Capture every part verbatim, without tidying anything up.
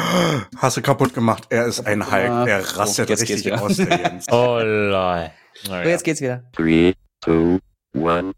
Hast du kaputt gemacht. Er ist ein Hulk. Er rastet oh, richtig ja. aus. Der Jens. Oh, lol. So, jetzt geht's wieder. Three, two, one.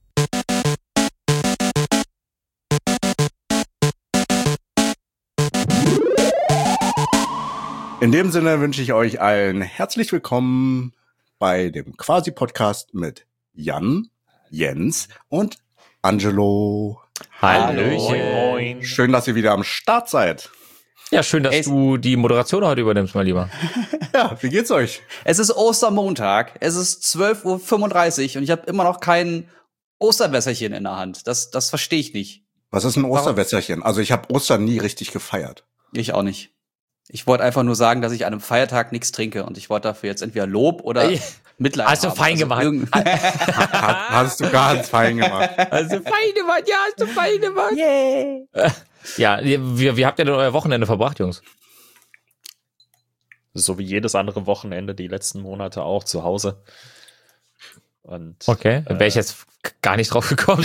In dem Sinne wünsche ich euch allen herzlich willkommen bei dem Quasi-Podcast mit Jan, Jens und Angelo. Hallöchen. Moin. Schön, dass ihr wieder am Start seid. Ja, schön, dass Ey, du die Moderation heute übernimmst, mein Lieber. Ja, wie geht's euch? Es ist Ostermontag, es ist zwölf Uhr fünfunddreißig und ich habe immer noch kein Osterwässerchen in der Hand. Das, das verstehe ich nicht. Was ist ein Osterwässerchen? Also ich habe Ostern nie richtig gefeiert. Ich auch nicht. Ich wollte einfach nur sagen, dass ich an einem Feiertag nichts trinke und ich wollte dafür jetzt entweder Lob oder Mitleid Hast du haben. fein Also gemacht. irgend- Ha- Hast du ganz fein gemacht. Hast du fein gemacht, ja, hast du fein gemacht. Yay. Ja, wie, wie habt ihr denn euer Wochenende verbracht, Jungs? So wie jedes andere Wochenende, die letzten Monate auch zu Hause. Und, Okay, dann wäre ich jetzt gar nicht drauf gekommen.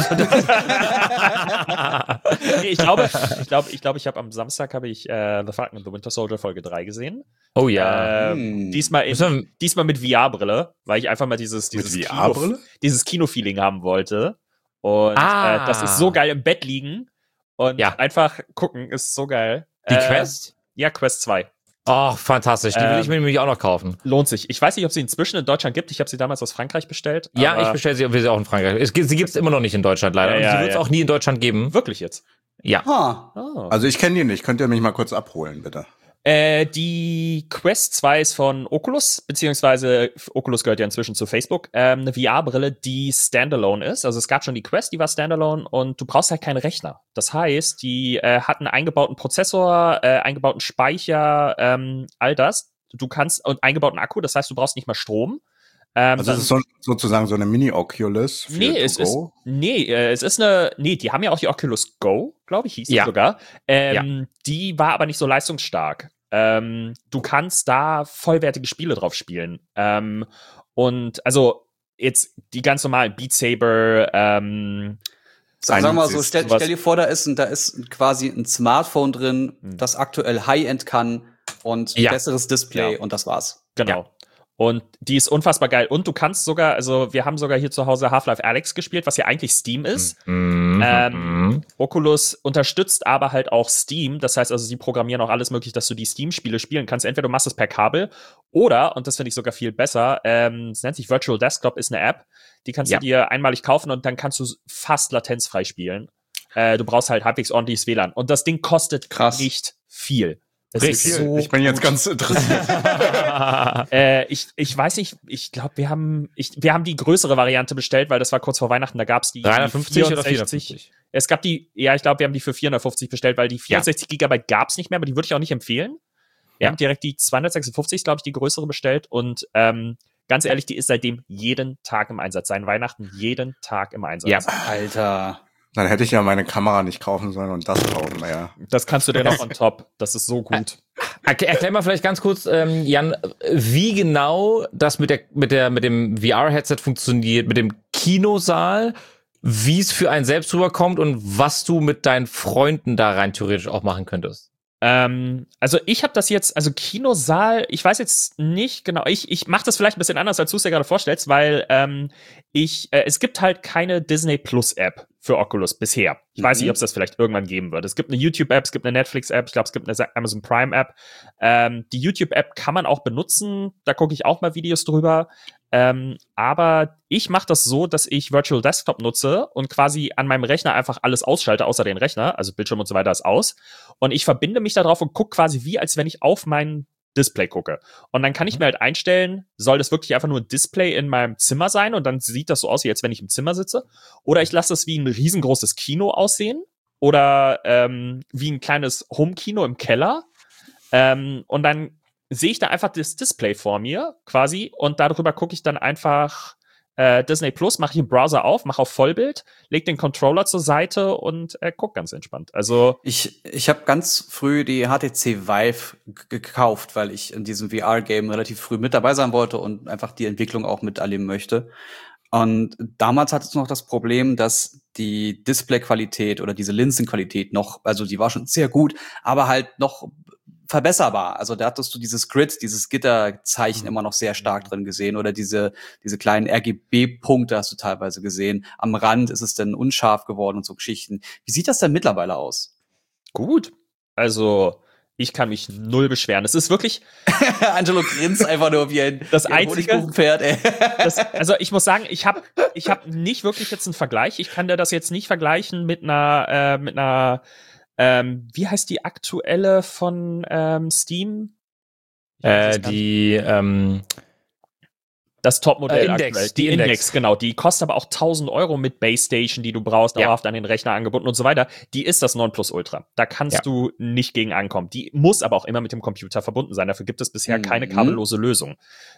nee, ich glaube, ich glaube, ich glaube, ich habe am Samstag habe ich äh, The Falcon and the Winter Soldier Folge drei gesehen. Oh ja. Ähm, Hm. diesmal, in, Müssen wir- diesmal mit V R-Brille, weil ich einfach mal dieses, dieses Mit Kino, V R-Brille? dieses Kino-Feeling haben wollte. Und Ah. äh, das ist so geil im Bett liegen und Ja. einfach gucken, ist so geil. Die Äh, Quest? Ja, Quest zwei. Oh, fantastisch. Die will Ähm, ich mir nämlich auch noch kaufen. Lohnt sich. Ich weiß nicht, ob sie inzwischen in Deutschland gibt. Ich habe sie damals aus Frankreich bestellt. Ja, aber ich bestelle sie, will sie auch in Frankreich. Es, gibt- sie gibt's immer noch nicht in Deutschland leider. Ja, Und ja, sie wird es ja. auch nie in Deutschland geben. Wirklich jetzt. Ja. Ha. Oh. Also ich kenne die nicht. Könnt ihr mich mal kurz abholen, bitte? Äh, die Quest zwei ist von Oculus, beziehungsweise Oculus gehört ja inzwischen zu Facebook. Ähm, eine V R-Brille, die Standalone ist. Also es gab schon die Quest, die war Standalone und du brauchst halt keinen Rechner. Das heißt, die äh, hat einen eingebauten Prozessor, äh, eingebauten Speicher, ähm, all das. Du kannst, und eingebauten Akku, das heißt, du brauchst nicht mal Strom. Ähm, Also es ist so, sozusagen so eine Mini-Oculus für Nee, to es ist, go. nee, äh, es ist eine, nee, die haben ja auch die Oculus Go, glaube ich, hieß die Ja. sogar. Ähm, Die war aber nicht so leistungsstark. Ähm, du kannst da vollwertige Spiele drauf spielen. Ähm, und also jetzt die ganz normalen Beat Saber, ähm, Sag, sag mal so, Ist stell, sowas- stell dir vor, da ist, ein, da ist quasi ein Smartphone drin, Hm. das aktuell High-End kann und Ja. besseres Display Ja. und das war's. genau. Und die ist unfassbar geil. Und du kannst sogar, also wir haben sogar hier zu Hause Half-Life Alyx gespielt, was ja eigentlich Steam ist. Mhm. Ähm, Oculus unterstützt aber halt auch Steam. Das heißt also, sie programmieren auch alles möglich, dass du die Steam-Spiele spielen kannst. Entweder du machst es per Kabel oder, und das finde ich sogar viel besser, ähm, es nennt sich Virtual Desktop, ist eine App. Die kannst Ja. du dir einmalig kaufen und dann kannst du fast latenzfrei spielen. Äh, du brauchst halt halbwegs ordentliches W L A N. Und das Ding kostet Krass. nicht viel. Es Richtig. ist so Ich bin jetzt ganz interessiert. äh, ich, ich weiß nicht, ich glaube, wir haben, ich, wir haben die größere Variante bestellt, weil das war kurz vor Weihnachten, da gab es die dreihundertfünfzig oder vierundsechzig. vierhundertfünfzig? Es gab die, ja, ich glaube, wir haben die für vierhundertfünfzig bestellt, weil die vierundsechzig Gigabyte gab es nicht mehr, aber die würde ich auch nicht empfehlen. Wir Ja. haben direkt die zweihundertsechsundfünfzig, glaube ich, die größere bestellt und ähm, ganz ehrlich, die ist seitdem jeden Tag im Einsatz. Seit Weihnachten jeden Tag im Einsatz. Ja. Alter. Dann hätte ich ja meine Kamera nicht kaufen sollen und das kaufen wir ja. Das kannst du dir noch on top. Das ist so gut. Erklär, erklär mal vielleicht ganz kurz, ähm, Jan, wie genau das mit der mit der mit dem V R-Headset funktioniert, mit dem Kinosaal, wie es für einen selbst rüberkommt und was du mit deinen Freunden da rein theoretisch auch machen könntest. Ähm, also ich habe das jetzt, also Kinosaal, ich weiß jetzt nicht genau, ich, ich mache das vielleicht ein bisschen anders, als du es dir gerade vorstellst, weil ähm, ich, äh, es gibt halt keine Disney Plus App für Oculus bisher. Ich weiß Mhm. nicht, ob es das vielleicht irgendwann geben wird. Es gibt eine YouTube-App, es gibt eine Netflix-App, ich glaube, es gibt eine Amazon Prime-App. Ähm, die YouTube-App kann man auch benutzen, da gucke ich auch mal Videos drüber. Ähm, aber ich mache das so, dass ich Virtual Desktop nutze und quasi an meinem Rechner einfach alles ausschalte, außer den Rechner, also Bildschirm und so weiter ist aus. Und ich verbinde mich da drauf und gucke quasi wie, als wenn ich auf mein Display gucke. Und dann kann ich mir halt einstellen, soll das wirklich einfach nur ein Display in meinem Zimmer sein und dann sieht das so aus, wie als wenn ich im Zimmer sitze. Oder ich lasse das wie ein riesengroßes Kino aussehen oder ähm, wie ein kleines Home-Kino im Keller. Ähm, und dann sehe ich da einfach das Display vor mir quasi und darüber gucke ich dann einfach äh, Disney Plus, mache ich den Browser auf, mache auf Vollbild, leg den Controller zur Seite und äh, guck ganz entspannt. Also Ich, ich habe ganz früh die H T C Vive g- gekauft, weil ich in diesem V R-Game relativ früh mit dabei sein wollte und einfach die Entwicklung auch miterleben möchte. Und damals hatte es noch das Problem, dass die Displayqualität oder diese Linsenqualität noch, also die war schon sehr gut, aber halt noch verbesserbar. Also da hattest du dieses Grid, dieses Gitterzeichen immer noch sehr stark drin gesehen oder diese diese kleinen R G B-Punkte hast du teilweise gesehen. Am Rand ist es dann unscharf geworden und so Geschichten. Wie sieht das denn mittlerweile aus? Gut. Also ich kann mich null beschweren. Es ist wirklich Angelo grinst einfach nur wie ein, das wie ein einzige Honigkuchenpferd, ey. Das, also ich muss sagen, ich habe ich hab nicht wirklich jetzt einen Vergleich. Ich kann dir das jetzt nicht vergleichen mit einer, äh, mit einer, ähm, wie heißt die aktuelle von ähm, Steam? Äh, die, ähm, Das Topmodell Äh, Index, aktuell. die Die Index. Index, genau. Die kostet aber auch tausend Euro mit Base Station, die du brauchst, Ja. dauerhaft an den Rechner angebunden und so weiter. Die ist das Nonplusultra. Da kannst Ja. du nicht gegen ankommen. Die muss aber auch immer mit dem Computer verbunden sein. Dafür gibt es bisher Mhm. keine kabellose Lösung.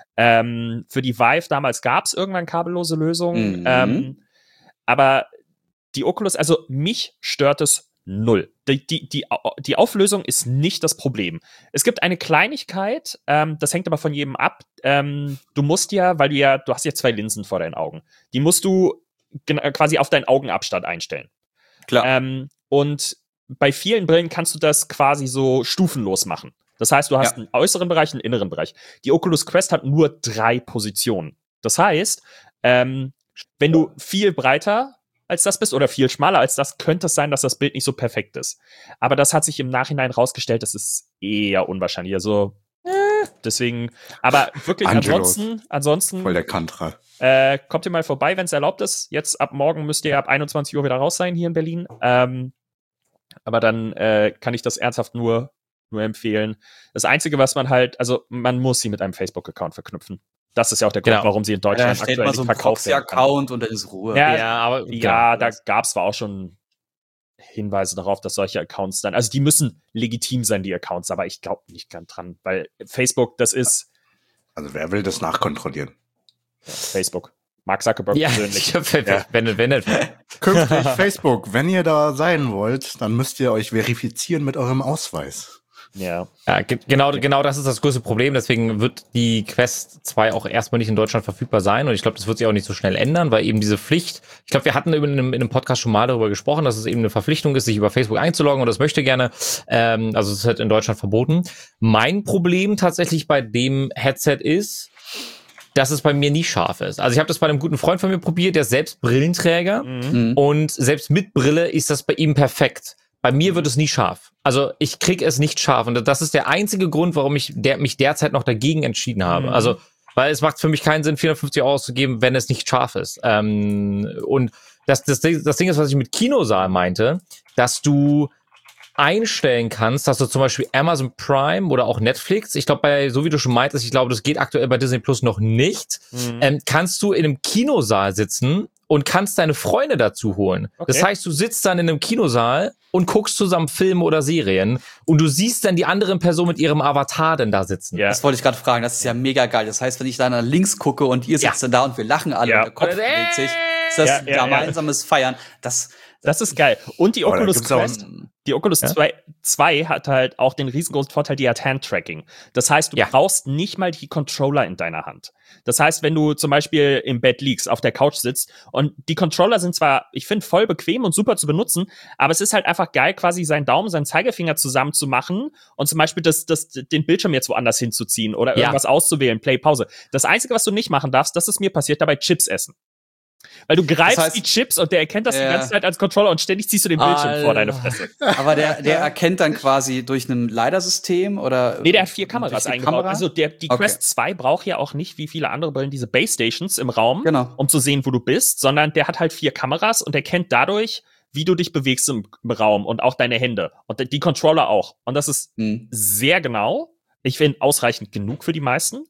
Ähm, für die Vive damals gab es irgendwann kabellose Lösungen. Mhm. Ähm, aber die Oculus, also mich stört es null. Die, die, die, die Auflösung ist nicht das Problem. Es gibt eine Kleinigkeit, ähm, das hängt aber von jedem ab. Ähm, du musst ja, weil du ja, du hast ja zwei Linsen vor deinen Augen. Die musst du gen- quasi auf deinen Augenabstand einstellen. Klar. Ähm, und bei vielen Brillen kannst du das quasi so stufenlos machen. Das heißt, du hast Ja. einen äußeren Bereich, einen inneren Bereich. Die Oculus Quest hat nur drei Positionen. Das heißt, ähm, wenn du viel breiter als das bist oder viel schmaler als das, könnte es sein, dass das Bild nicht so perfekt ist. Aber das hat sich im Nachhinein rausgestellt, das ist eher unwahrscheinlich. Also, äh, deswegen, aber wirklich Angelos. ansonsten, ansonsten Voll der Kantra. äh, kommt ihr mal vorbei, wenn es erlaubt ist. Jetzt ab morgen müsst ihr ab einundzwanzig Uhr wieder raus sein hier in Berlin. Ähm, aber dann äh, kann ich das ernsthaft nur, nur empfehlen. Das Einzige, was man halt, also man muss sie mit einem Facebook-Account verknüpfen. Das ist ja auch der Grund, Genau. warum sie in Da Deutschland steht aktuell mal nicht so ein verkauft werden kann. Proxy-Account und dann ist Ruhe. Ja, ja, aber Ja, genau. da gab es zwar auch schon Hinweise darauf, dass solche Accounts dann, also die müssen legitim sein, die Accounts, aber ich glaube nicht ganz dran, weil Facebook, das ist Also wer will das nachkontrollieren? ja, Facebook. Mark Zuckerberg Ja, persönlich. ich, wenn, Ja. wenn, wenn nicht. Künftig Facebook, wenn ihr da sein wollt, dann müsst ihr euch verifizieren mit eurem Ausweis. Ja. Ja, ge genau, genau das ist das größte Problem. Deswegen wird die Quest zwei auch erstmal nicht in Deutschland verfügbar sein. Und ich glaube, das wird sich auch nicht so schnell ändern, weil eben diese Pflicht, ich glaube, wir hatten in einem, in einem Podcast schon mal darüber gesprochen, dass es eben eine Verpflichtung ist, sich über Facebook einzuloggen und das möchte gerne. Ähm, also es ist halt in Deutschland verboten. Mein Problem tatsächlich bei dem Headset ist, dass es bei mir nie scharf ist. Also ich habe das bei einem guten Freund von mir probiert, der ist selbst Brillenträger. Mhm. Und selbst mit Brille ist das bei ihm perfekt. Bei mir wird es nie scharf. Also ich krieg es nicht scharf. Und das ist der einzige Grund, warum ich der, mich derzeit noch dagegen entschieden habe. Mhm. Also, weil es macht für mich keinen Sinn, vierhundertfünfzig Euro auszugeben, wenn es nicht scharf ist. Ähm, und das, das, das Ding ist, was ich mit Kinosaal meinte, dass du einstellen kannst, dass du zum Beispiel Amazon Prime oder auch Netflix, ich glaube, bei so wie du schon meintest, ich glaube, das geht aktuell bei Disney Plus noch nicht, Mhm. ähm, kannst du in einem Kinosaal sitzen und kannst deine Freunde dazu holen. Okay. Das heißt, du sitzt dann in einem Kinosaal und guckst zusammen Filme oder Serien und du siehst dann die andere Person mit ihrem Avatar denn da sitzen. Ja. Das wollte ich gerade fragen, das ist ja mega geil. Das heißt, wenn ich da nach links gucke und ihr sitzt Ja. dann da und wir lachen alle Ja. und der Kopf Oder- bewegt sich, ist das Ja, ja, ja. gemeinsames Feiern. Das, Das ist geil. Und die Aber da Oculus gibt's auch- Quest, die Oculus Ja? zwei, zwei hat halt auch den riesengroßen Vorteil, die hat Hand-Tracking. Das heißt, du Ja. brauchst nicht mal die Controller in deiner Hand. Das heißt, wenn du zum Beispiel im Bett liegst, auf der Couch sitzt und die Controller sind zwar, ich finde, voll bequem und super zu benutzen, aber es ist halt einfach geil, quasi seinen Daumen, seinen Zeigefinger zusammen zu machen und zum Beispiel das, das, den Bildschirm jetzt woanders hinzuziehen oder Ja. irgendwas auszuwählen, Play, Pause. Das Einzige, was du nicht machen darfst, das ist mir passiert, dabei Chips essen. Weil du greifst Das heißt- die Chips und der erkennt das Ja. die ganze Zeit als Controller und ständig ziehst du den Bildschirm Alter. vor deine Fresse. aber der, der erkennt dann quasi durch ein LiDAR-System oder? Nee, der hat vier Kameras durch die eingebaut. Kamera? Also der, die Okay. Quest zwei braucht ja auch nicht, wie viele andere Brillen, diese Base Stations im Raum, Genau. um zu sehen, wo du bist, sondern der hat halt vier Kameras und erkennt dadurch, wie du dich bewegst im, im Raum und auch deine Hände. Und die Controller auch. Und das ist Hm. sehr genau. Ich finde ausreichend genug für die meisten.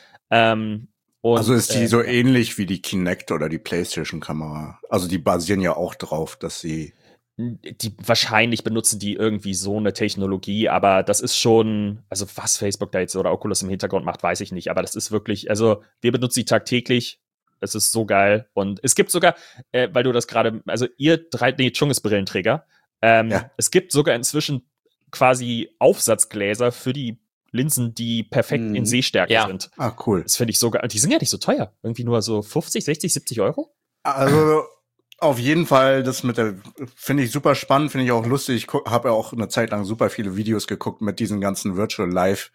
Ähm, und, Also ist die äh, so ähnlich wie die Kinect oder die PlayStation-Kamera. Also die basieren ja auch drauf, dass sie. die wahrscheinlich benutzen die irgendwie so eine Technologie, aber das ist schon, also was Facebook da jetzt oder Oculus im Hintergrund macht, weiß ich nicht, aber das ist wirklich, also wir benutzen die tagtäglich, es ist so geil und es gibt sogar, äh, weil du das gerade, also ihr drei, nee, Chung ist Brillenträger, ähm, Ja. es gibt sogar inzwischen quasi Aufsatzgläser für die Linsen, die perfekt Mhm. in Sehstärke Ja. sind. Ah, cool. Das finde ich sogar, die sind ja nicht so teuer, irgendwie nur so fünfzig, sechzig, siebzig Euro. Also Auf jeden Fall, das mit der, finde ich super spannend, finde ich auch lustig. Ich habe ja auch eine Zeit lang super viele Videos geguckt mit diesen ganzen Virtual Live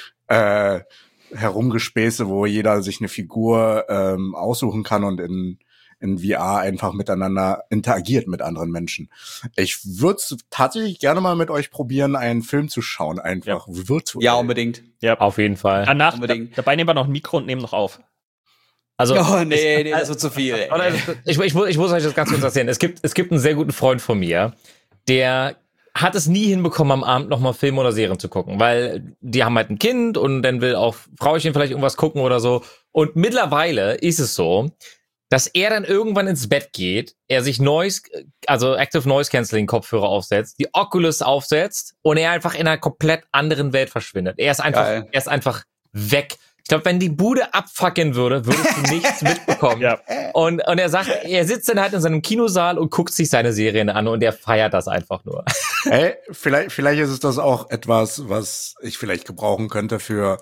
äh, Herumgespäße, wo jeder sich eine Figur ähm, aussuchen kann und in in V R einfach miteinander interagiert mit anderen Menschen. Ich würde es tatsächlich gerne mal mit euch probieren, einen Film zu schauen, einfach Ja. virtuell. Ja, unbedingt. Ja. Auf jeden Fall. Danach, Unbedingt. da, dabei nehmen wir noch ein Mikro und nehmen noch auf. Also, Oh, nee, nee, das wird zu viel. Ey. Oder, ich, ich, muss- ich muss euch das ganz kurz erzählen. Es gibt, es gibt einen sehr guten Freund von mir, der hat es nie hinbekommen, am Abend nochmal Filme oder Serien zu gucken, weil die haben halt ein Kind und dann will auch Frauchen vielleicht irgendwas gucken oder so. Und mittlerweile ist es so, dass er dann irgendwann ins Bett geht, er sich Noise, also Active Noise Cancelling Kopfhörer aufsetzt, die Oculus aufsetzt und er einfach in einer komplett anderen Welt verschwindet. Er ist einfach, Geil. er ist einfach weg. Ich glaube, wenn die Bude abfacken würde, würdest du nichts mitbekommen. Ja. Und, und er sagt, er sitzt dann halt in seinem Kinosaal und guckt sich seine Serien an und er feiert das einfach nur. Ey, vielleicht, vielleicht ist es das auch etwas, was ich vielleicht gebrauchen könnte für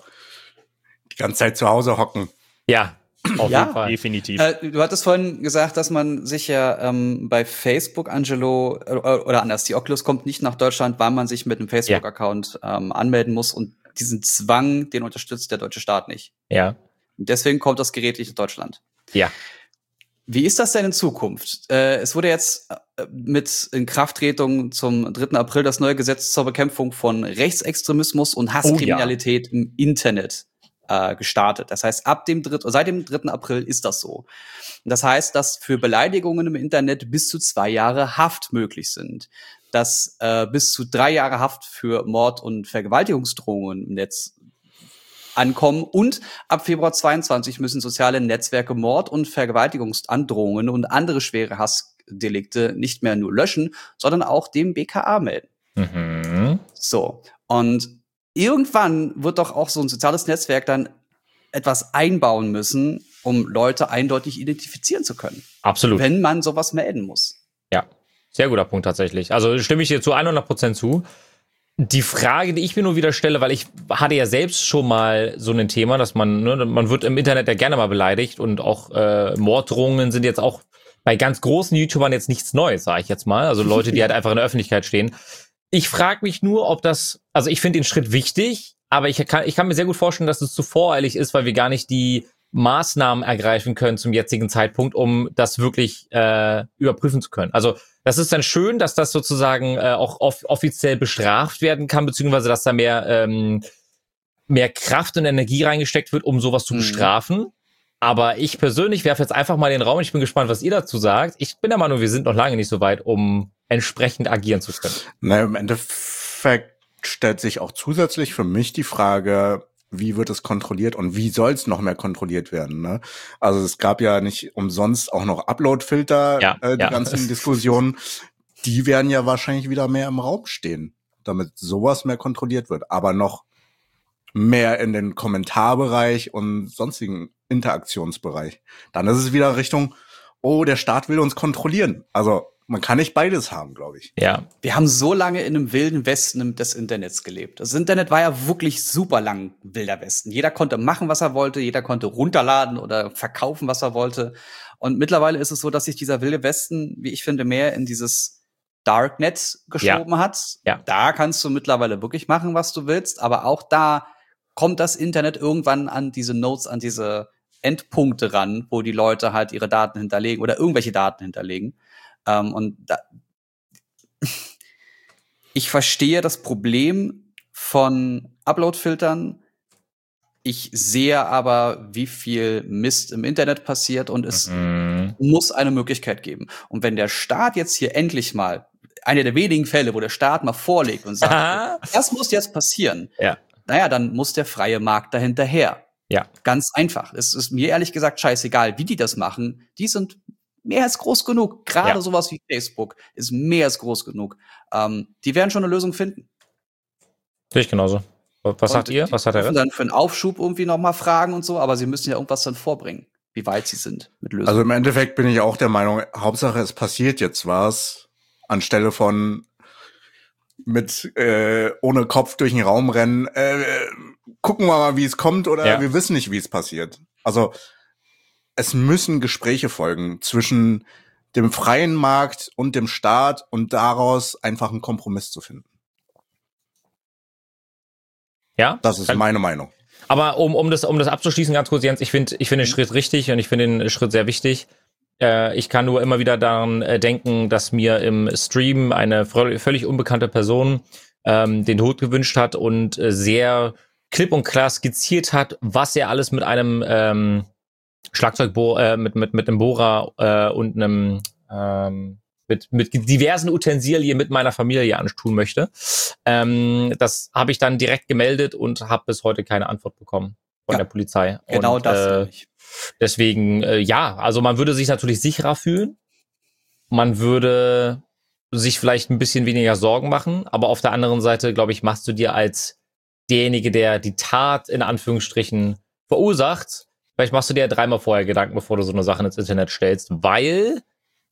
die ganze Zeit zu Hause hocken. Ja, auf Ja. jeden Fall. Definitiv. Äh, du hattest vorhin gesagt, dass man sich ja ähm, bei Facebook, Angelo, äh, oder anders, die Oculus kommt nicht nach Deutschland, weil man sich mit einem Facebook-Account ähm, anmelden muss und diesen Zwang, den unterstützt der deutsche Staat nicht. Ja, Und deswegen kommt das Gerät nicht nach Deutschland. ja. Wie ist das denn in Zukunft? Äh, es wurde jetzt äh, mit Inkrafttretung zum dritten April das neue Gesetz zur Bekämpfung von Rechtsextremismus und Hasskriminalität im Internet äh, gestartet. Das heißt, ab dem dritten, seit dem dritten April ist das so. Das heißt, dass für Beleidigungen im Internet bis zu zwei Jahre Haft möglich sind. Dass äh, bis zu drei Jahre Haft für Mord- und Vergewaltigungsdrohungen im Netz ankommen und ab Februar zweiundzwanzig müssen soziale Netzwerke Mord- und Vergewaltigungsandrohungen und andere schwere Hassdelikte nicht mehr nur löschen, sondern auch dem B K A melden. Mhm. So. Und irgendwann wird doch auch so ein soziales Netzwerk dann etwas einbauen müssen, um Leute eindeutig identifizieren zu können, Absolut. wenn man sowas melden muss. Ja, sehr guter Punkt tatsächlich. Also stimme ich dir zu hundert Prozent zu. Die Frage, die ich mir nur wieder stelle, weil ich hatte ja selbst schon mal so ein Thema, dass man, ne, man wird im Internet ja gerne mal beleidigt und auch äh, Morddrohungen sind jetzt auch bei ganz großen YouTubern jetzt nichts Neues, sage ich jetzt mal. Also Leute, die halt einfach in der Öffentlichkeit stehen. Ich frage mich nur, ob das, also ich finde den Schritt wichtig, aber ich kann, ich kann mir sehr gut vorstellen, dass es zu voreilig ist, weil wir gar nicht die Maßnahmen ergreifen können zum jetzigen Zeitpunkt, um das wirklich äh, überprüfen zu können. Also das ist dann schön, dass das sozusagen äh, auch off- offiziell bestraft werden kann, beziehungsweise dass da mehr ähm, mehr Kraft und Energie reingesteckt wird, um sowas zu Mhm. bestrafen. Aber ich persönlich werfe jetzt einfach mal in den Raum. Ich bin gespannt, was ihr dazu sagt. Ich bin der Meinung, wir sind noch lange nicht so weit, um entsprechend agieren zu können. Na, im Endeffekt stellt sich auch zusätzlich für mich die Frage, wie wird es kontrolliert und wie soll es noch mehr kontrolliert werden? Ne? Also es gab ja nicht umsonst auch noch Upload-Filter, Ja, äh, die ja. ganzen Diskussionen. Die werden ja wahrscheinlich wieder mehr im Raum stehen, damit sowas mehr kontrolliert wird. Aber noch mehr in den Kommentarbereich und sonstigen Interaktionsbereich. Dann ist es wieder Richtung, oh, der Staat will uns kontrollieren. Also man kann nicht beides haben, glaube ich. Ja, Wir haben so lange in einem wilden Westen des Internets gelebt. Das Internet war ja wirklich super lang wilder Westen. Jeder konnte machen, was er wollte. Jeder konnte runterladen oder verkaufen, was er wollte. Und mittlerweile ist es so, dass sich dieser wilde Westen, wie ich finde, mehr in dieses Darknet geschoben hat. Ja. Da kannst du mittlerweile wirklich machen, was du willst. Aber auch da kommt das Internet irgendwann an diese Nodes, an diese Endpunkte ran, wo die Leute halt ihre Daten hinterlegen oder irgendwelche Daten hinterlegen. Um, und da, ich verstehe das Problem von Upload-Filtern. Ich sehe aber, wie viel Mist im Internet passiert und es mhm. muss eine Möglichkeit geben. Und wenn der Staat jetzt hier endlich mal, einer der wenigen Fälle, wo der Staat mal vorlegt und sagt, das muss jetzt passieren, Ja. naja, dann muss der freie Markt dahinterher. Ja. Ganz einfach. Es ist mir ehrlich gesagt scheißegal, wie die das machen. Die sind mehr als groß genug. Gerade Ja. sowas wie Facebook ist mehr als groß genug. Ähm, die werden schon eine Lösung finden. Sehe ich genauso. Was Und sagt ihr? die Was hat er? dürfen dann für einen Aufschub irgendwie noch mal fragen und so, aber sie müssen ja irgendwas dann vorbringen, wie weit sie sind mit Lösungen. Also im Endeffekt bin ich auch der Meinung, Hauptsache es passiert jetzt was, anstelle von mit äh, ohne Kopf durch den Raum rennen, äh, gucken wir mal, wie es kommt, oder Ja. wir wissen nicht, wie es passiert. Also es müssen Gespräche folgen zwischen dem freien Markt und dem Staat und daraus einfach einen Kompromiss zu finden. Ja? Das ist meine Meinung. Aber um, um das, um das abzuschließen, ganz kurz, Jens, ich finde, ich finde den Schritt richtig und ich finde den Schritt sehr wichtig. Äh, ich kann nur immer wieder daran äh, denken, dass mir im Stream eine völlig unbekannte Person ähm, den Tod gewünscht hat und äh, sehr klipp und klar skizziert hat, was er alles mit einem ähm, Schlagzeugbohr, äh, mit, mit, mit einem Bohrer äh, und einem ähm, mit, mit diversen Utensilien mit meiner Familie antun möchte. Ähm, das habe ich dann direkt gemeldet und habe bis heute keine Antwort bekommen von Ja, der Polizei. Genau und, das äh, nämlich. Deswegen, äh, ja, also man würde sich natürlich sicherer fühlen. Man würde sich vielleicht ein bisschen weniger Sorgen machen. Aber auf der anderen Seite, glaube ich, machst du dir als derjenige, der die Tat in Anführungsstrichen verursacht, vielleicht machst du dir dreimal vorher Gedanken, bevor du so eine Sache ins Internet stellst, weil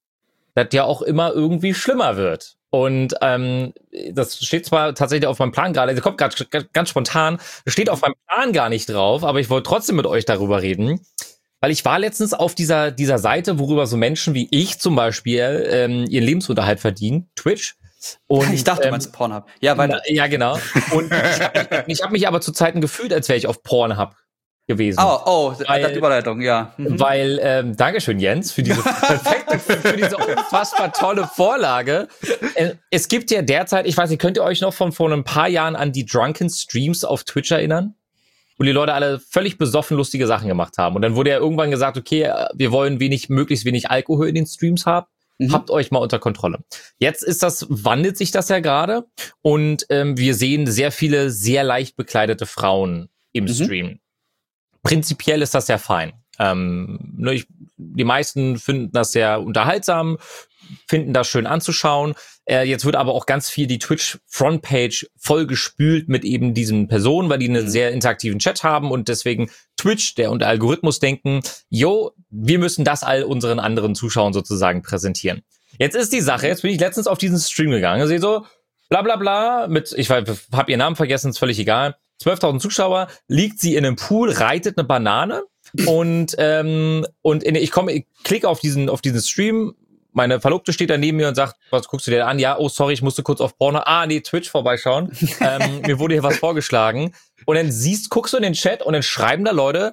das ja auch immer irgendwie schlimmer wird. Und ähm, das steht zwar tatsächlich auf meinem Plan gerade, also kommt gerade ganz spontan, das steht auf meinem Plan gar nicht drauf, aber ich wollte trotzdem mit euch darüber reden, weil ich war letztens auf dieser dieser Seite, worüber so Menschen wie ich zum Beispiel ähm, ihren Lebensunterhalt verdienen, Twitch. Und, Ich dachte, du ähm, meinst Pornhub. Ja, weiter. Ja, genau. Und ich habe mich, hab mich aber zu Zeiten gefühlt, als wäre ich auf Pornhub gewesen. Oh, oh, Weil- das Überleitung, ja. Mhm. Weil, ähm, Dankeschön, Jens, für diese perfekte, für diese unfassbar tolle Vorlage. Äh, es gibt ja derzeit, ich weiß nicht, könnt ihr euch noch von vor ein paar Jahren an die Drunken Streams auf Twitch erinnern? Wo die Leute alle völlig besoffen lustige Sachen gemacht haben. Und dann wurde ja irgendwann gesagt, okay, wir wollen wenig, möglichst wenig Alkohol in den Streams haben. Mhm. Habt euch mal unter Kontrolle. Jetzt ist das, wandelt sich das ja gerade. Und ähm, wir sehen sehr viele sehr leicht bekleidete Frauen im Mhm. Stream. Prinzipiell ist das ja fein. Ähm, ne, ich, die meisten finden das sehr unterhaltsam, finden das schön anzuschauen. Äh, jetzt wird aber auch ganz viel die Twitch-Frontpage vollgespült mit eben diesen Personen, weil die einen Mhm. sehr interaktiven Chat haben und deswegen Twitch, der und der Algorithmus denken, jo, wir müssen das all unseren anderen Zuschauern sozusagen präsentieren. Jetzt ist die Sache, jetzt bin ich letztens auf diesen Stream gegangen, sehe so, bla bla bla, mit, ich habe ihren Namen vergessen, ist völlig egal, zwölftausend Zuschauer, liegt sie in einem Pool, reitet eine Banane und ähm, und in, ich komme, ich klicke auf diesen auf diesen Stream, meine Verlobte steht da neben mir und sagt, was guckst du dir an? Ja, oh sorry, ich musste kurz auf Porno, ah nee, Twitch vorbeischauen, ähm, mir wurde hier was vorgeschlagen und dann siehst, guckst du in den Chat und dann schreiben da Leute,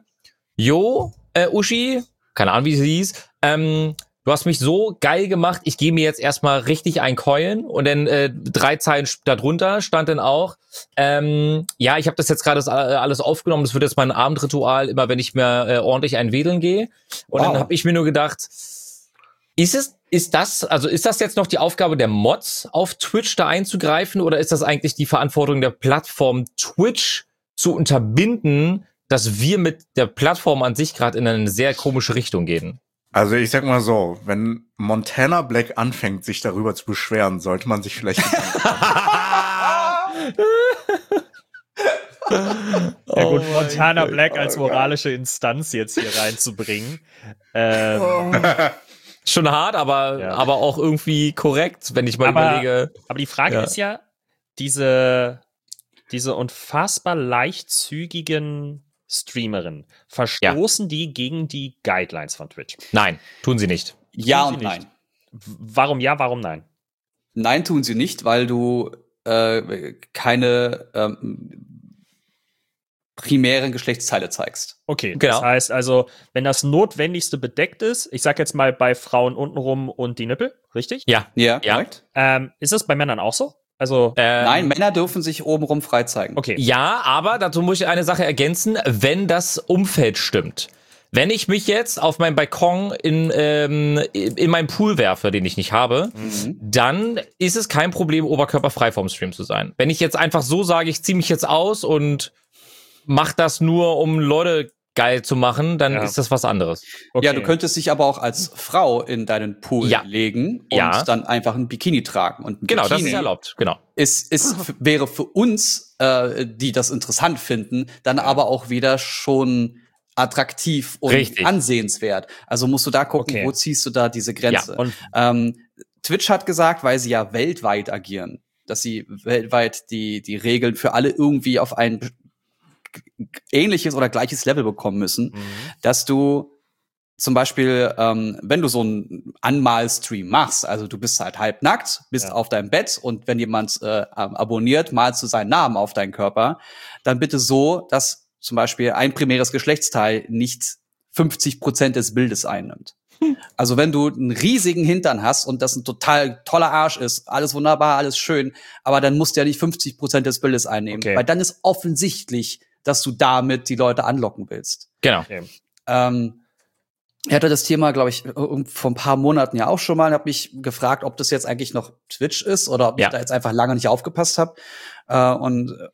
jo, äh, Uschi, keine Ahnung wie sie hieß, ähm, du hast mich so geil gemacht, ich gehe mir jetzt erstmal richtig einkeulen. Und dann äh, drei Zeilen darunter stand dann auch, ähm, ja, ich habe das jetzt gerade alles aufgenommen, das wird jetzt mein Abendritual, immer wenn ich mir äh, ordentlich ein Wedeln gehe. Und Wow. dann habe ich mir nur gedacht, ist es, ist das, also ist das jetzt noch die Aufgabe der Mods auf Twitch da einzugreifen oder ist das eigentlich die Verantwortung der Plattform Twitch zu unterbinden, dass wir mit der Plattform an sich gerade in eine sehr komische Richtung gehen? Also ich sag mal so, wenn Montana Black anfängt, sich darüber zu beschweren, sollte man sich vielleicht Gedanken machen. Ja gut, Oh Montana mein Black Gott. als moralische Instanz jetzt hier reinzubringen. Ähm, Schon hart, aber, Ja. aber auch irgendwie korrekt, wenn ich mal Aber- überlege. aber die Frage Ja. ist ja, diese, diese unfassbar leichtzügigen Streamerinnen, verstoßen die gegen die Guidelines von Twitch? Nein, tun sie nicht. Ja Tun und sie nicht. nein. W- Warum ja, warum nein? Nein, tun sie nicht, weil du äh, keine ähm, primären Geschlechtsteile zeigst. Okay, Genau. das heißt also, wenn das Notwendigste bedeckt ist, ich sag jetzt mal bei Frauen untenrum und die Nippel, richtig? Ja. Ja, Ja. korrekt. Ähm, ist das bei Männern auch so? Also, Ähm, Nein, Männer dürfen sich obenrum frei zeigen. okay. Ja, aber dazu muss ich eine Sache ergänzen, wenn das Umfeld stimmt. Wenn ich mich jetzt auf meinen Balkon in, ähm, in meinen Pool werfe, den ich nicht habe, Mhm. dann ist es kein Problem, oberkörperfrei vorm Stream zu sein. Wenn ich jetzt einfach so sage, ich ziehe mich jetzt aus und mach das nur, um Leute geil zu machen, dann Ja. ist das was anderes. okay. Ja, du könntest dich aber auch als Frau in deinen Pool Ja. legen und Ja. dann einfach ein Bikini tragen. Und ein Genau, das Bikini ist erlaubt, genau. ist, ist, f- wäre für uns, äh, die das interessant finden, dann aber auch wieder schon attraktiv und Richtig. ansehenswert. Also musst du da gucken, Okay. wo ziehst du da diese Grenze. Ja, Und Ähm, Twitch hat gesagt, weil sie ja weltweit agieren, dass sie weltweit die, die Regeln für alle irgendwie auf ein ähnliches oder gleiches Level bekommen müssen, Mhm. dass du zum Beispiel, ähm, wenn du so einen Anmalstream machst, also du bist halt halb nackt, bist Ja. auf deinem Bett und wenn jemand äh, abonniert, malst du seinen Namen auf deinen Körper, dann bitte so, dass zum Beispiel ein primäres Geschlechtsteil nicht fünfzig Prozent des Bildes einnimmt. Hm. Also wenn du einen riesigen Hintern hast und das ein total toller Arsch ist, alles wunderbar, alles schön, aber dann musst du ja nicht fünfzig Prozent des Bildes einnehmen, Okay. weil dann ist offensichtlich, dass du damit die Leute anlocken willst. Genau. Okay. Ähm, Ich hatte das Thema, glaube ich, vor ein paar Monaten ja auch schon mal und habe mich gefragt, ob das jetzt eigentlich noch Twitch ist oder ob Ja. ich da jetzt einfach lange nicht aufgepasst habe. Äh, und äh,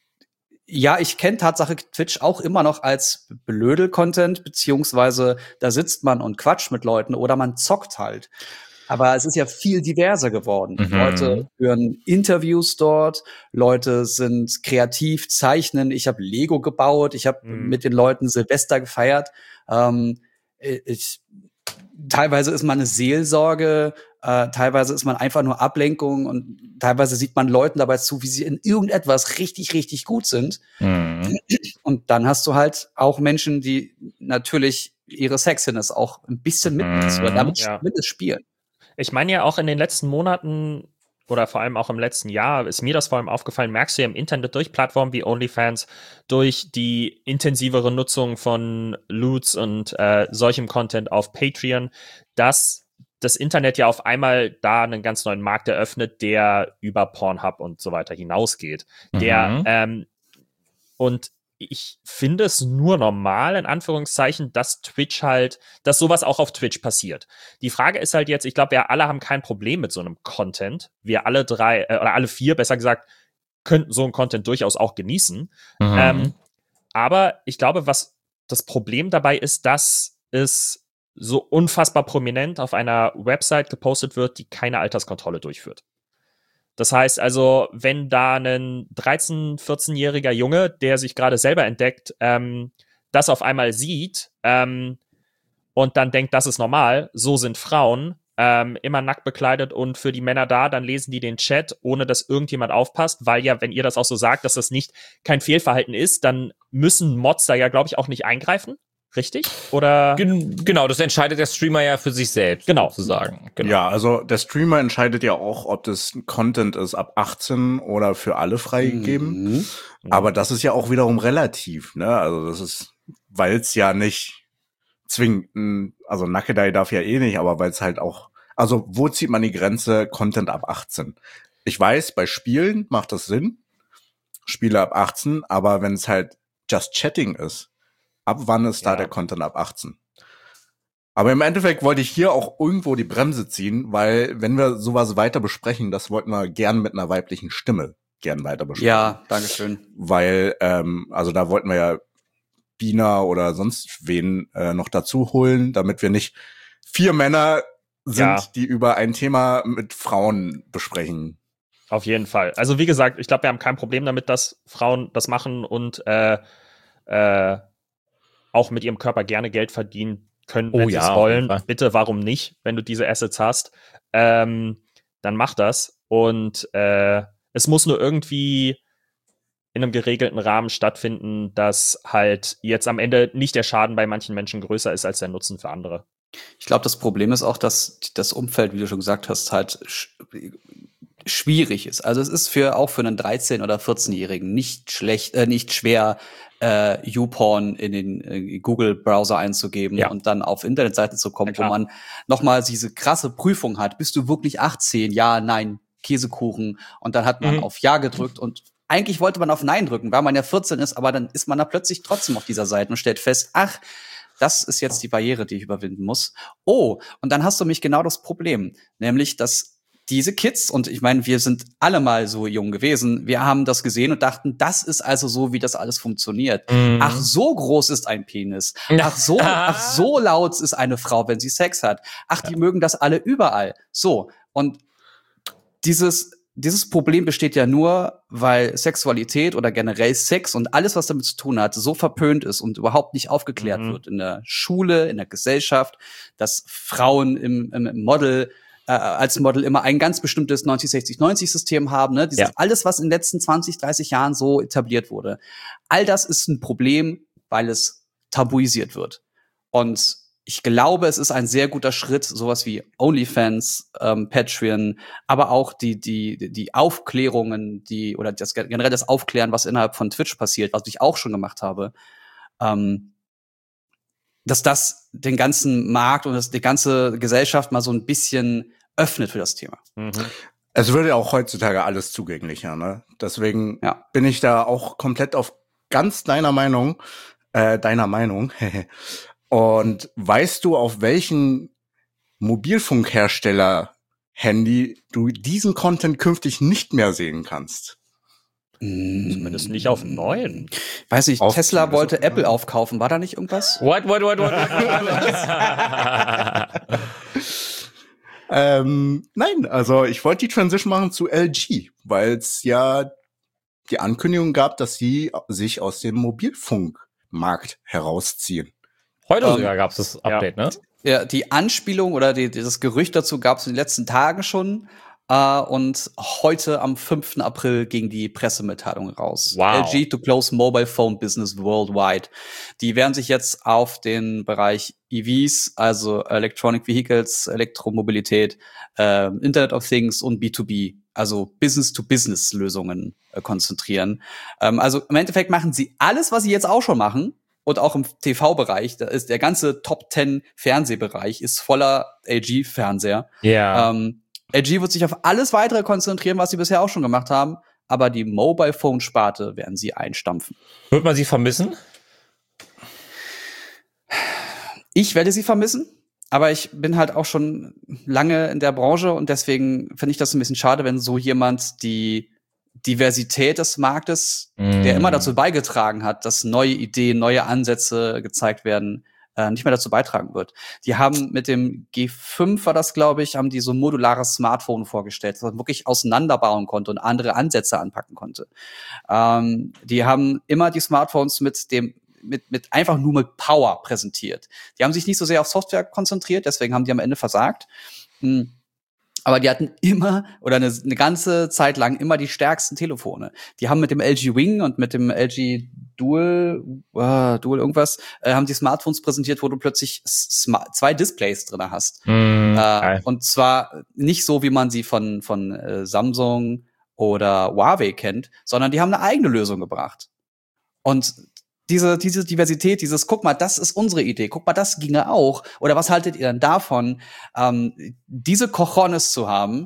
ja, ich kenne Tatsache Twitch auch immer noch als Blödel-Content, beziehungsweise da sitzt man und quatscht mit Leuten oder man zockt halt. Aber es ist ja viel diverser geworden. Mhm. Leute führen Interviews dort, Leute sind kreativ, zeichnen. Ich habe Lego gebaut, ich habe Mhm. mit den Leuten Silvester gefeiert. Ähm, ich, teilweise ist man eine Seelsorge, äh, teilweise ist man einfach nur Ablenkung und teilweise sieht man Leuten dabei zu, wie sie in irgendetwas richtig, richtig gut sind. Mhm. Und dann hast du halt auch Menschen, die natürlich ihre Sexiness auch ein bisschen mitnutzen oder damit Ja. zumindest spielen. Ich meine ja auch in den letzten Monaten oder vor allem auch im letzten Jahr ist mir das vor allem aufgefallen, merkst du ja im Internet durch Plattformen wie OnlyFans, durch die intensivere Nutzung von Loots und äh, solchem Content auf Patreon, dass das Internet ja auf einmal da einen ganz neuen Markt eröffnet, der über Pornhub und so weiter hinausgeht. Der Mhm. ähm, und ich finde es nur normal, in Anführungszeichen, dass Twitch halt, dass sowas auch auf Twitch passiert. Die Frage ist halt jetzt, ich glaube, wir alle haben kein Problem mit so einem Content. Wir alle drei, äh, oder alle vier, besser gesagt, könnten so einen Content durchaus auch genießen. Mhm. Ähm, aber ich glaube, was das Problem dabei ist, dass es so unfassbar prominent auf einer Website gepostet wird, die keine Alterskontrolle durchführt. Das heißt also, wenn da ein dreizehn-, vierzehnjähriger Junge, der sich gerade selber entdeckt, ähm, das auf einmal sieht ähm, und dann denkt, das ist normal, so sind Frauen, ähm, immer nackt bekleidet und für die Männer da, dann lesen die den Chat, ohne dass irgendjemand aufpasst, weil ja, wenn ihr das auch so sagt, dass das nicht kein Fehlverhalten ist, dann müssen Mods da ja, glaube ich, auch nicht eingreifen. Richtig? Oder? Gen genau, das entscheidet der Streamer ja für sich selbst, Genau. sozusagen. Genau. Ja, also der Streamer entscheidet ja auch, ob das Content ist ab achtzehn oder für alle freigegeben. Mhm. Aber das ist ja auch wiederum relativ, ne? Also das ist, weil es ja nicht zwingend, also Nackedei darf ja eh nicht, aber weil es halt auch, also wo zieht man die Grenze Content ab achtzehn? Ich weiß, bei Spielen macht das Sinn, Spiele ab achtzehn, aber wenn es halt Just Chatting ist, ab wann ist da Ja. der Content ab achtzehn? Aber im Endeffekt wollte ich hier auch irgendwo die Bremse ziehen, weil wenn wir sowas weiter besprechen, das wollten wir gern mit einer weiblichen Stimme gern weiter besprechen. Ja, dankeschön. Weil, ähm, also da wollten wir ja Bina oder sonst wen äh, noch dazu holen, damit wir nicht vier Männer sind, Ja. die über ein Thema mit Frauen besprechen. Auf jeden Fall. Also wie gesagt, ich glaube, wir haben kein Problem damit, dass Frauen das machen und äh, äh, auch mit ihrem Körper gerne Geld verdienen können, Oh wenn sie ja, es auf jeden wollen. Fall. Bitte, warum nicht? Wenn du diese Assets hast, ähm, dann mach das. Und äh, es muss nur irgendwie in einem geregelten Rahmen stattfinden, dass halt jetzt am Ende nicht der Schaden bei manchen Menschen größer ist als der Nutzen für andere. Ich glaube, das Problem ist auch, dass das Umfeld, wie du schon gesagt hast, halt sch schwierig ist. Also es ist für auch für einen dreizehn- oder vierzehnjährigen nicht schlecht, äh, nicht schwer, äh, YouPorn in den äh, Google-Browser einzugeben Ja. und dann auf Internetseiten zu kommen, Ja, wo klar. man nochmal diese krasse Prüfung hat. Bist du wirklich achtzehn? Ja, nein, Käsekuchen. Und dann hat man Mhm. auf Ja gedrückt und eigentlich wollte man auf Nein drücken, weil man ja vierzehn ist, aber dann ist man da plötzlich trotzdem auf dieser Seite und stellt fest, ach, das ist jetzt die Barriere, die ich überwinden muss. Oh, und dann hast du mich genau das Problem, nämlich, dass diese Kids, und ich meine, wir sind alle mal so jung gewesen, wir haben das gesehen und dachten, das ist also so, wie das alles funktioniert. Mhm. Ach, so groß ist ein Penis. Ach, so, ach, so laut ist eine Frau, wenn sie Sex hat. Ach, die mögen das alle überall. So. Und dieses, dieses Problem besteht ja nur, weil Sexualität oder generell Sex und alles, was damit zu tun hat, so verpönt ist und überhaupt nicht aufgeklärt Mhm. wird in der Schule, in der Gesellschaft, dass Frauen im, im Model äh, als Model immer ein ganz bestimmtes neunzig sechzig neunzig System haben, ne? Dieses Ja. alles, was in den letzten zwanzig, dreißig Jahren so etabliert wurde. All das ist ein Problem, weil es tabuisiert wird. Und ich glaube, es ist ein sehr guter Schritt, sowas wie OnlyFans, ähm, Patreon, aber auch die die die Aufklärungen, die oder das generell das Aufklären, was innerhalb von Twitch passiert, was ich auch schon gemacht habe, ähm, dass das den ganzen Markt und das, die ganze Gesellschaft mal so ein bisschen öffnet für das Thema. Mhm. Es wird ja auch heutzutage alles zugänglicher, ne? Deswegen Ja. bin ich da auch komplett auf ganz deiner Meinung, äh, deiner Meinung. Und weißt du, auf welchen Mobilfunkhersteller-Handy du diesen Content künftig nicht mehr sehen kannst? Zumindest nicht auf neuen. Weiß nicht, Auf- Tesla wollte auf- Apple aufkaufen. War da nicht irgendwas? What, what, what, what, what? Ähm, nein, also ich wollte die Transition machen zu L G, weil es ja die Ankündigung gab, dass sie sich aus dem Mobilfunkmarkt herausziehen. Heute Ähm, sogar gab es das Update, ne? Ja, die Anspielung oder die, das Gerücht dazu gab es in den letzten Tagen schon. Äh, und heute am fünften April ging die Pressemitteilung raus. Wow. L G to close mobile phone business worldwide. Die werden sich jetzt auf den Bereich E Vs, also Electronic Vehicles, Elektromobilität, äh, Internet of Things und B zwei B, also Business-to-Business-Lösungen äh, konzentrieren. Ähm, also im Endeffekt machen sie alles, was sie jetzt auch schon machen. Und auch im T V-Bereich, da ist der ganze Top zehn Fernsehbereich ist voller L G-Fernseher. Ja. Ähm, L G wird sich auf alles weitere konzentrieren, was sie bisher auch schon gemacht haben, aber die Mobile-Phone-Sparte werden sie einstampfen. Wird man sie vermissen? Ich werde sie vermissen, aber ich bin halt auch schon lange in der Branche und deswegen finde ich das ein bisschen schade, wenn so jemand die Diversität des Marktes, Mm. der immer dazu beigetragen hat, dass neue Ideen, neue Ansätze gezeigt werden, äh, nicht mehr dazu beitragen wird. Die haben mit dem G fünf, war das, glaube ich, haben die so ein modulares Smartphone vorgestellt, das man wirklich auseinanderbauen konnte und andere Ansätze anpacken konnte. Ähm, die haben immer die Smartphones mit dem mit mit einfach nur mit Power präsentiert. Die haben sich nicht so sehr auf Software konzentriert, deswegen haben die am Ende versagt. Hm. Aber die hatten immer oder eine, eine ganze Zeit lang immer die stärksten Telefone. Die haben mit dem L G Wing und mit dem L G Dual, äh, Dual irgendwas, äh, haben die Smartphones präsentiert, wo du plötzlich Sma- zwei Displays drin hast. Mm, Äh, geil. und zwar nicht so, wie man sie von von äh, Samsung oder Huawei kennt, sondern die haben eine eigene Lösung gebracht. Und diese diese Diversität, dieses guck mal, das ist unsere Idee, guck mal, das ginge auch. Oder was haltet ihr denn davon? Ähm, diese Cojones zu haben,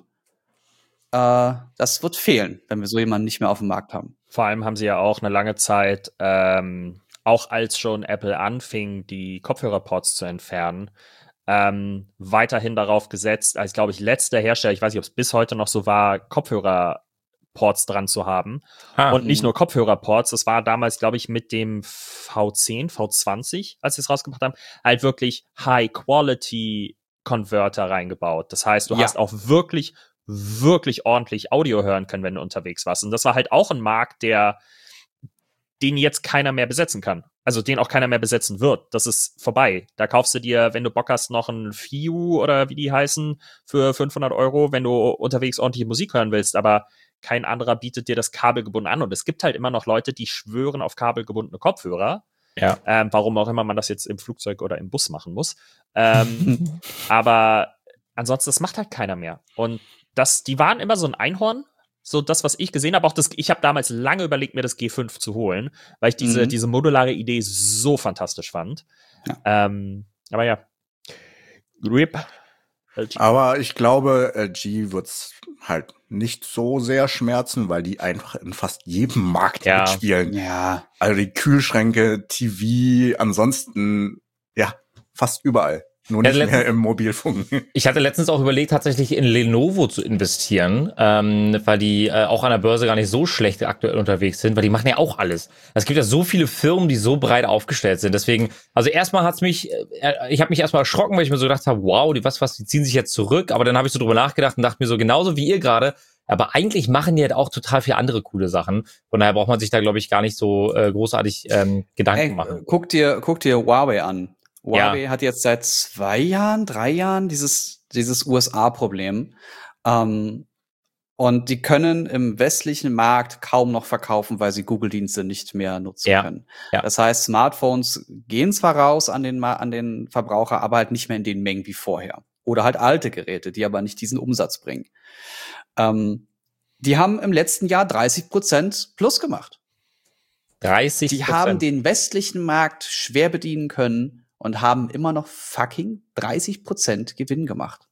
äh, das wird fehlen, wenn wir so jemanden nicht mehr auf dem Markt haben. Vor allem haben sie ja auch eine lange Zeit, ähm, auch als schon Apple anfing, die Kopfhörerports zu entfernen, ähm, weiterhin darauf gesetzt, als, glaube ich, letzter Hersteller, ich weiß nicht, ob es bis heute noch so war, Kopfhörerports dran zu haben. Ah, Und nicht nur Kopfhörerports, das war damals, glaube ich, mit dem V zehn, V zwanzig, als sie es rausgebracht haben, halt wirklich High-Quality-Converter reingebaut. Das heißt, du Ja. hast auch wirklich, wirklich ordentlich Audio hören können, wenn du unterwegs warst. Und das war halt auch ein Markt, der den jetzt keiner mehr besetzen kann. Also den auch keiner mehr besetzen wird. Das ist vorbei. Da kaufst du dir, wenn du Bock hast, noch ein F I U oder wie die heißen, für fünfhundert Euro, wenn du unterwegs ordentliche Musik hören willst. Aber kein anderer bietet dir das kabelgebunden an. Und es gibt halt immer noch Leute, die schwören auf kabelgebundene Kopfhörer. Ja. Ähm, warum auch immer man das jetzt im Flugzeug oder im Bus machen muss. Ähm, aber ansonsten, das macht halt keiner mehr. Und das, die waren immer so ein Einhorn. So das, was ich gesehen habe, auch das, ich habe damals lange überlegt, mir das G fünf zu holen, weil ich diese, Mhm. diese modulare Idee so fantastisch fand. Ja. Ähm, aber ja. Rip. L G. Aber ich glaube, L G wird's halt nicht so sehr schmerzen, weil die einfach in fast jedem Markt Ja. mitspielen. Ja. Also die Kühlschränke, T V, ansonsten, ja, fast überall. Nur Ja, nicht letztens- mehr im Mobilfunk. Ich hatte letztens auch überlegt, tatsächlich in Lenovo zu investieren, ähm, weil die äh, auch an der Börse gar nicht so schlecht aktuell unterwegs sind, weil die machen ja auch alles. Es gibt ja so viele Firmen, die so breit aufgestellt sind. Deswegen, also erstmal hat's mich, äh, ich habe mich erstmal erschrocken, weil ich mir so gedacht habe, wow, die was, was, die ziehen sich jetzt zurück. Aber dann habe ich so drüber nachgedacht und dachte mir so, genauso wie ihr gerade, aber eigentlich machen die halt auch total viele andere coole Sachen. Von daher braucht man sich da, glaube ich, gar nicht so äh, großartig ähm, Gedanken Ey, machen. guck dir, guck dir Huawei an. Huawei Ja. hat jetzt seit zwei Jahren, drei Jahren dieses, dieses U S A-Problem. Ähm, Und die können im westlichen Markt kaum noch verkaufen, weil sie Google-Dienste nicht mehr nutzen Ja, können. ja. Das heißt, Smartphones gehen zwar raus an den, Ma- an den Verbraucher, aber halt nicht mehr in den Mengen wie vorher. Oder halt alte Geräte, die aber nicht diesen Umsatz bringen. Ähm, die haben im letzten Jahr dreißig Prozent plus gemacht. dreißig Die haben den westlichen Markt schwer bedienen können und haben immer noch fucking dreißig Prozent Gewinn gemacht.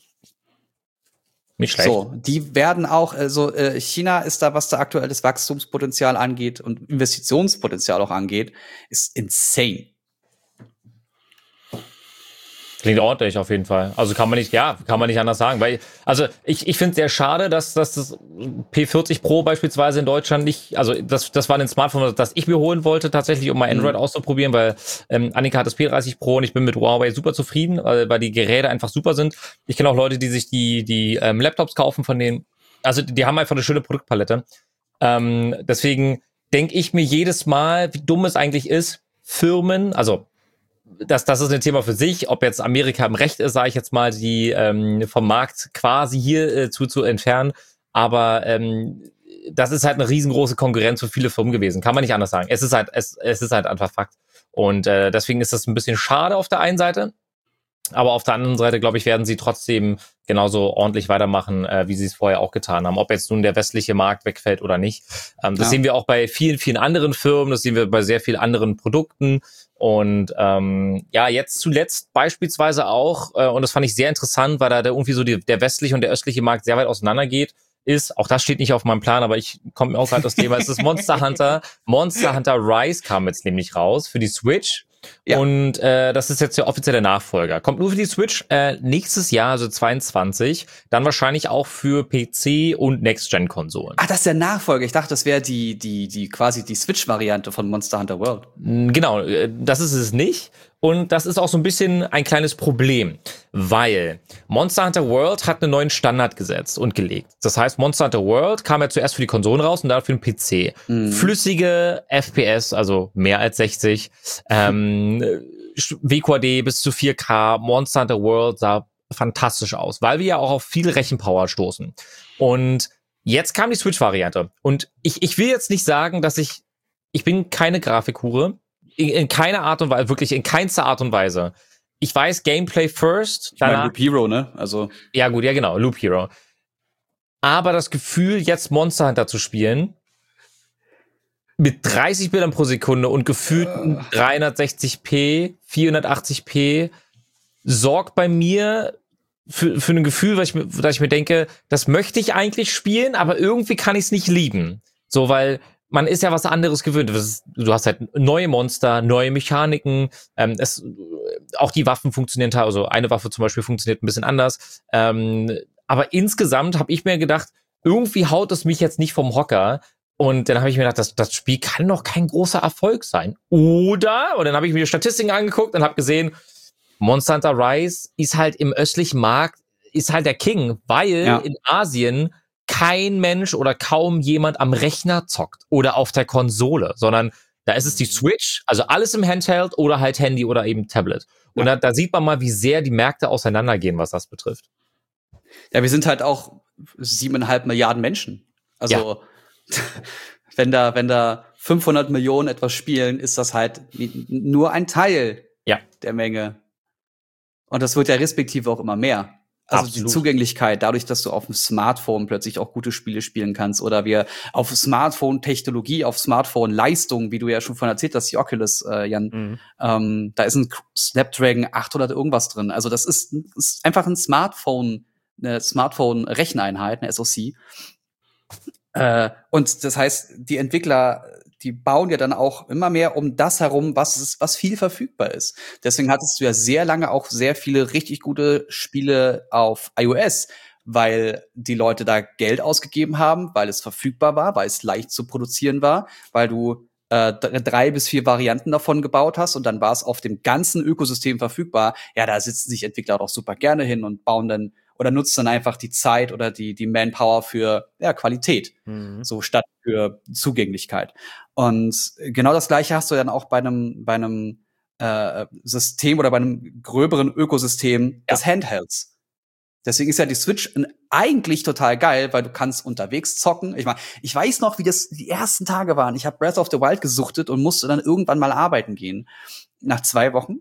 Nicht schlecht. So, die werden auch, also äh, China ist da, was da aktuell das Wachstumspotenzial angeht und Investitionspotenzial auch angeht, ist insane. Klingt ordentlich auf jeden Fall. Also kann man nicht, ja, kann man nicht anders sagen. Weil, also ich, ich finde es sehr schade, dass, dass das P vierzig Pro beispielsweise in Deutschland nicht, also das, das war ein Smartphone, das ich mir holen wollte, tatsächlich, um mal Android mhm. auszuprobieren, weil ähm, Annika hat das P dreißig Pro und ich bin mit Huawei super zufrieden, weil, weil die Geräte einfach super sind. Ich kenne auch Leute, die sich die, die ähm, Laptops kaufen von denen. Also die haben einfach eine schöne Produktpalette. Ähm, deswegen denke ich mir jedes Mal, wie dumm es eigentlich ist, Firmen, also Das, das ist ein Thema für sich, ob jetzt Amerika im Recht ist, sage ich jetzt mal, die ähm, vom Markt quasi hier äh, zu, zu entfernen. Aber ähm, das ist halt eine riesengroße Konkurrenz für viele Firmen gewesen. Kann man nicht anders sagen. Es ist halt, es, es ist halt einfach Fakt. Und äh, deswegen ist das ein bisschen schade auf der einen Seite. Aber auf der anderen Seite, glaube ich, werden sie trotzdem genauso ordentlich weitermachen, äh, wie sie es vorher auch getan haben. Ob jetzt nun der westliche Markt wegfällt oder nicht. Ähm, das ja. sehen wir auch bei vielen, vielen anderen Firmen. Das sehen wir bei sehr vielen anderen Produkten. Und ähm, ja, jetzt zuletzt beispielsweise auch, äh, und das fand ich sehr interessant, weil da der irgendwie so die, der westliche und der östliche Markt sehr weit auseinander geht, ist, auch das steht nicht auf meinem Plan, aber ich komme mir auch gerade das Thema, es ist Monster Hunter. Monster Hunter Rise kam jetzt nämlich raus für die Switch. Ja. Und äh, das ist jetzt der offizielle Nachfolger. Kommt nur für die Switch äh, nächstes Jahr, also zweiundzwanzig. Dann wahrscheinlich auch für P C und Next-Gen-Konsolen. Ach, das ist der Nachfolger. Ich dachte, das wäre die, die, die quasi die Switch-Variante von Monster Hunter World. Genau, äh, das ist es nicht. Und das ist auch so ein bisschen ein kleines Problem, weil Monster Hunter World hat einen neuen Standard gesetzt und gelegt. Das heißt, Monster Hunter World kam ja zuerst für die Konsolen raus und dann für den P C. Mhm. Flüssige F P S, also mehr als sechzig, ähm, W Q A D bis zu vier K, Monster Hunter World sah fantastisch aus, weil wir ja auch auf viel Rechenpower stoßen. Und jetzt kam die Switch-Variante. Und ich, ich will jetzt nicht sagen, dass ich, ich bin keine Grafikhure, In, in keiner Art und Weise, wirklich in keinster Art und Weise. Ich weiß, Gameplay first. Ich meine, Loop Hero, ne? Also. Ja, gut, ja, genau, Loop Hero. Aber das Gefühl, jetzt Monster Hunter zu spielen, mit dreißig Bildern pro Sekunde und gefühlten uh. dreihundertsechzig p, vierhundertachtzig p, sorgt bei mir für, für ein Gefühl, dass ich, mir, dass ich mir denke, das möchte ich eigentlich spielen, aber irgendwie kann ich es nicht lieben. So, weil man ist ja was anderes gewöhnt. Du hast halt neue Monster, neue Mechaniken. Ähm, es, auch die Waffen funktionieren teilweise. Also eine Waffe zum Beispiel funktioniert ein bisschen anders. Ähm, aber insgesamt habe ich mir gedacht, irgendwie haut es mich jetzt nicht vom Hocker. Und dann habe ich mir gedacht, das, das Spiel kann doch kein großer Erfolg sein. Oder, und dann habe ich mir die Statistiken angeguckt und habe gesehen, Monster Hunter Rise ist halt im östlichen Markt, ist halt der King, weil ja. in Asien kein Mensch oder kaum jemand am Rechner zockt oder auf der Konsole, sondern da ist es die Switch, also alles im Handheld oder halt Handy oder eben Tablet. Und ja. da, da sieht man mal, wie sehr die Märkte auseinandergehen, was das betrifft. Ja, wir sind halt auch siebeneinhalb Milliarden Menschen. Also ja. wenn da wenn da fünfhundert Millionen etwas spielen, ist das halt nur ein Teil ja. der Menge. Und das wird ja respektive auch immer mehr. Also Absolut. Die Zugänglichkeit, dadurch, dass du auf dem Smartphone plötzlich auch gute Spiele spielen kannst oder wir auf Smartphone-Technologie, auf Smartphone-Leistung, wie du ja schon von erzählt hast, die Oculus, äh, Jan, mhm. ähm, da ist ein Snapdragon achthundert irgendwas drin. Also das ist, ist einfach ein Smartphone, eine Smartphone-Recheneinheit, eine S O C. Äh, und das heißt, die Entwickler, die bauen ja dann auch immer mehr um das herum, was ist, was viel verfügbar ist. Deswegen hattest du ja sehr lange auch sehr viele richtig gute Spiele auf iOS, weil die Leute da Geld ausgegeben haben, weil es verfügbar war, weil es leicht zu produzieren war, weil du äh, drei bis vier Varianten davon gebaut hast und dann war es auf dem ganzen Ökosystem verfügbar. Ja, da sitzen sich Entwickler doch super gerne hin und bauen dann oder nutzt dann einfach die Zeit oder die die Manpower für ja Qualität, mhm. so statt für Zugänglichkeit. Und genau das Gleiche hast du dann auch bei einem bei einem äh, System oder bei einem gröberen Ökosystem ja. des Handhelds. Deswegen ist ja die Switch eigentlich total geil, weil du kannst unterwegs zocken. Ich meine, ich weiß noch, wie das die ersten Tage waren. Ich habe Breath of the Wild gesuchtet und musste dann irgendwann mal arbeiten gehen. Nach zwei Wochen.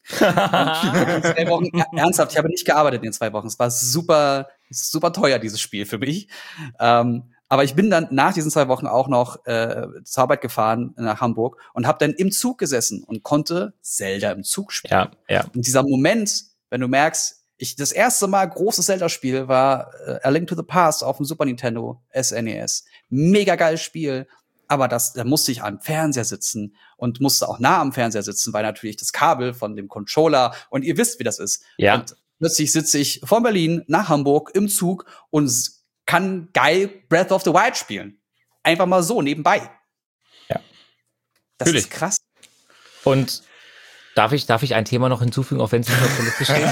zwei Wochen ernsthaft, ich habe nicht gearbeitet in zwei Wochen. Es war super, super teuer, dieses Spiel für mich. Ähm, aber ich bin dann nach diesen zwei Wochen auch noch äh, zur Arbeit gefahren nach Hamburg und habe dann im Zug gesessen und konnte Zelda im Zug spielen. Ja, ja. Und dieser Moment, wenn du merkst, ich das erste Mal großes Zelda-Spiel war äh, A Link to the Past auf dem Super Nintendo S N E S. Mega geiles Spiel. Aber das, da musste ich am Fernseher sitzen und musste auch nah am Fernseher sitzen, weil natürlich das Kabel von dem Controller, und ihr wisst, wie das ist. Ja. Und plötzlich sitze ich von Berlin nach Hamburg im Zug und s- kann geil Breath of the Wild spielen. Einfach mal so, nebenbei. Ja. Das Natürlich. ist krass. Und darf ich, darf ich ein Thema noch hinzufügen, auch wenn es nicht auf der Liste steht?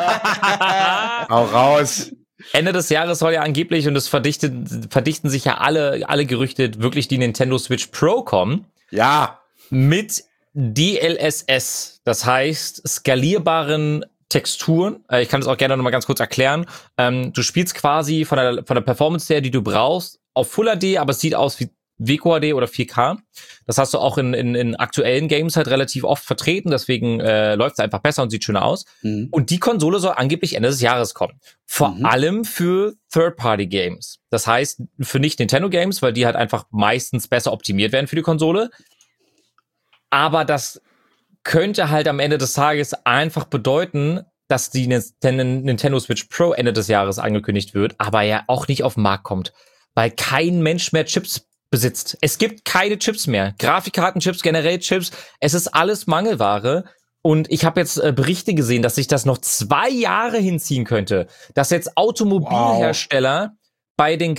Hau raus. Ende des Jahres soll ja angeblich, und es verdichten, verdichten sich ja alle, alle Gerüchte, wirklich die Nintendo Switch Pro kommen. Ja. Mit D L S S. Das heißt, skalierbaren Texturen. Äh, Ich kann das auch gerne noch mal ganz kurz erklären. Ähm, du spielst quasi von der, von der Performance her, die du brauchst, auf Full H D, aber es sieht aus wie W Q H D oder vier K. Das hast du auch in, in, in aktuellen Games halt relativ oft vertreten, deswegen äh, läuft es einfach besser und sieht schöner aus. Mhm. Und die Konsole soll angeblich Ende des Jahres kommen. Vor Mhm. allem für Third-Party-Games. Das heißt, für nicht Nintendo-Games, weil die halt einfach meistens besser optimiert werden für die Konsole. Aber das könnte halt am Ende des Tages einfach bedeuten, dass die Nintendo Switch Pro Ende des Jahres angekündigt wird, aber ja auch nicht auf den Markt kommt. Weil kein Mensch mehr Chips besitzt. Es gibt keine Chips mehr. Grafikkartenchips, generell Chips. Es ist alles Mangelware. Und ich habe jetzt äh, Berichte gesehen, dass sich das noch zwei Jahre hinziehen könnte. Dass jetzt Automobilhersteller bei den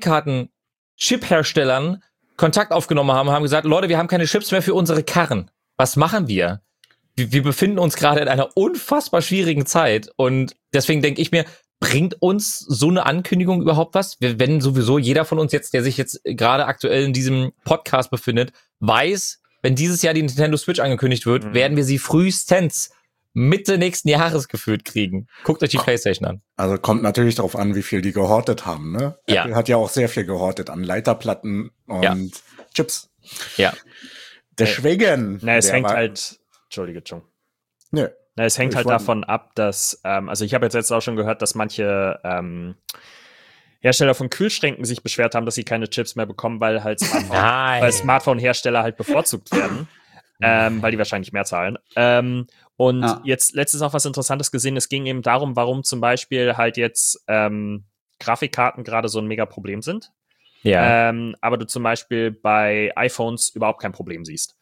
Grafikkarten-Chip-Herstellern Kontakt aufgenommen haben, haben gesagt, Leute, wir haben keine Chips mehr für unsere Karren. Was machen wir? Wir, wir befinden uns gerade in einer unfassbar schwierigen Zeit. Und deswegen denke ich mir, bringt uns so eine Ankündigung überhaupt was? Wenn sowieso jeder von uns jetzt, der sich jetzt gerade aktuell in diesem Podcast befindet, weiß, wenn dieses Jahr die Nintendo Switch angekündigt wird, Mhm. werden wir sie frühestens Mitte nächsten Jahres gefühlt kriegen. Guckt euch die PlayStation an. Also kommt natürlich darauf an, wie viel die gehortet haben, ne? Ja. Apple hat ja auch sehr viel gehortet an Leiterplatten und Ja. Chips. Ja. Deswegen. Na, es der hängt war- halt, Entschuldige, Chung. Nö. Na, es hängt Ich halt wollte- davon ab, dass, ähm, also ich habe jetzt, jetzt auch schon gehört, dass manche ähm, Hersteller von Kühlschränken sich beschwert haben, dass sie keine Chips mehr bekommen, weil halt Smartphone, Nein. weil Smartphone-Hersteller halt bevorzugt werden, ähm, weil die wahrscheinlich mehr zahlen. Ähm, und Ja. jetzt letztens auch was Interessantes gesehen, es ging eben darum, warum zum Beispiel halt jetzt ähm, Grafikkarten gerade so ein mega Problem sind. Ja. Ähm, aber du zum Beispiel bei iPhones überhaupt kein Problem siehst.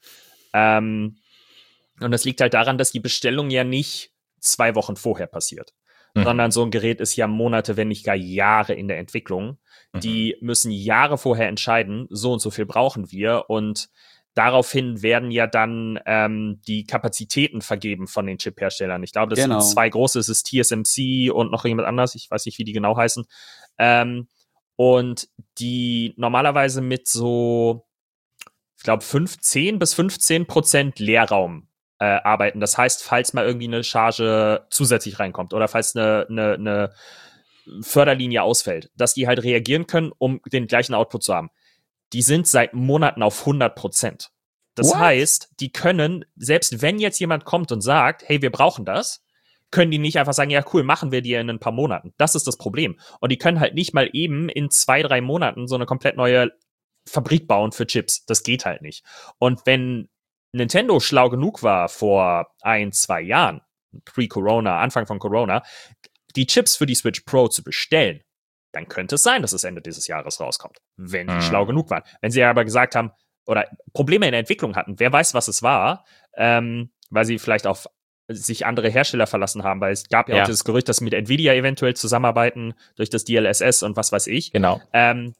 Ähm, und das liegt halt daran, dass die Bestellung ja nicht zwei Wochen vorher passiert, Mhm. sondern so ein Gerät ist ja Monate, wenn nicht gar Jahre in der Entwicklung. Mhm. Die müssen Jahre vorher entscheiden, so und so viel brauchen wir, und daraufhin werden ja dann ähm, die Kapazitäten vergeben von den Chip-Herstellern. Ich glaube, das Genau. sind zwei große, es ist T S M C und noch jemand anders, ich weiß nicht, wie die genau heißen. Ähm, und die normalerweise mit so, ich glaube, fünfzehn bis fünfzehn Prozent Leerraum äh, arbeiten. Das heißt, falls mal irgendwie eine Charge zusätzlich reinkommt oder falls eine, eine, eine Förderlinie ausfällt, dass die halt reagieren können, um den gleichen Output zu haben. Die sind seit Monaten auf hundert Prozent. Das What? heißt, die können, selbst wenn jetzt jemand kommt und sagt, hey, wir brauchen das, können die nicht einfach sagen, ja cool, machen wir dir in ein paar Monaten. Das ist das Problem. Und die können halt nicht mal eben in zwei, drei Monaten so eine komplett neue Fabrik bauen für Chips. Das geht halt nicht. Und wenn Nintendo schlau genug war vor ein, zwei Jahren, pre-Corona, Anfang von Corona, die Chips für die Switch Pro zu bestellen, dann könnte es sein, dass es Ende dieses Jahres rauskommt, wenn die Mhm. schlau genug waren. Wenn sie aber gesagt haben, oder Probleme in der Entwicklung hatten, wer weiß, was es war, ähm, weil sie vielleicht auf sich andere Hersteller verlassen haben, weil es gab ja, Ja. auch dieses Gerücht, dass sie mit Nvidia eventuell zusammenarbeiten durch das D L S S und was weiß ich. Genau. Ähm,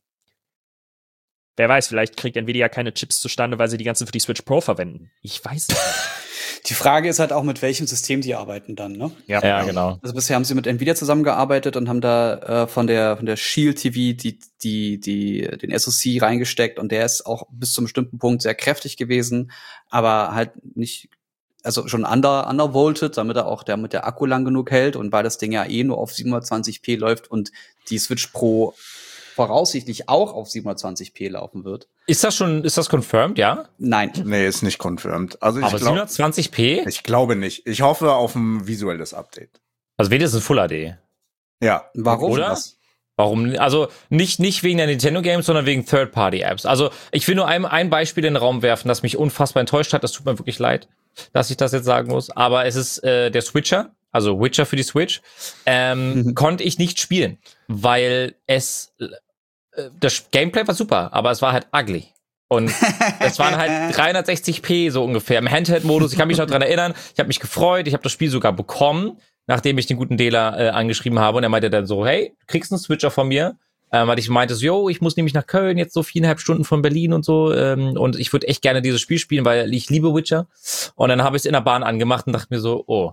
wer weiß, vielleicht kriegt Nvidia keine Chips zustande, weil sie die ganzen für die Switch Pro verwenden. Ich weiß nicht. Die Frage ist halt auch, mit welchem System die arbeiten dann, ne? Ja, genau. Also bisher haben sie mit Nvidia zusammengearbeitet und haben da äh, von der von der Shield T V die die die den S O C reingesteckt, und der ist auch bis zum bestimmten Punkt sehr kräftig gewesen, aber halt nicht also schon under, undervolted, damit er auch der mit der Akku lang genug hält und weil das Ding ja eh nur auf siebenhundertzwanzig p läuft und die Switch Pro voraussichtlich auch auf siebenhundertzwanzig p laufen wird. Ist das schon, ist das confirmed, ja? Nein. Nee, ist nicht confirmed. Also ich Aber glaube, siebenhundertzwanzig p? ich glaube nicht. Ich hoffe auf ein visuelles Update. Also wenigstens Full H D. Ja. Warum? Oder? Das? Warum? Also nicht, nicht wegen der Nintendo-Games, sondern wegen Third-Party-Apps. Also ich will nur ein, ein Beispiel in den Raum werfen, das mich unfassbar enttäuscht hat. Das tut mir wirklich leid, dass ich das jetzt sagen muss. Aber es ist äh, der Switcher, also Witcher für die Switch, ähm, mhm. konnte ich nicht spielen, weil es äh, das Gameplay war super, aber es war halt ugly. Und es waren halt dreihundertsechzig p so ungefähr im Handheld-Modus. Ich kann mich noch dran erinnern. Ich habe mich gefreut. Ich habe das Spiel sogar bekommen, nachdem ich den guten Dela äh, angeschrieben habe. Und er meinte dann so, hey, du kriegst einen Switcher von mir. Ähm, weil ich meinte so, yo, ich muss nämlich nach Köln, jetzt so viereinhalb Stunden von Berlin und so. Ähm, und ich würde echt gerne dieses Spiel spielen, weil ich liebe Witcher. Und dann habe ich es in der Bahn angemacht und dachte mir so, oh.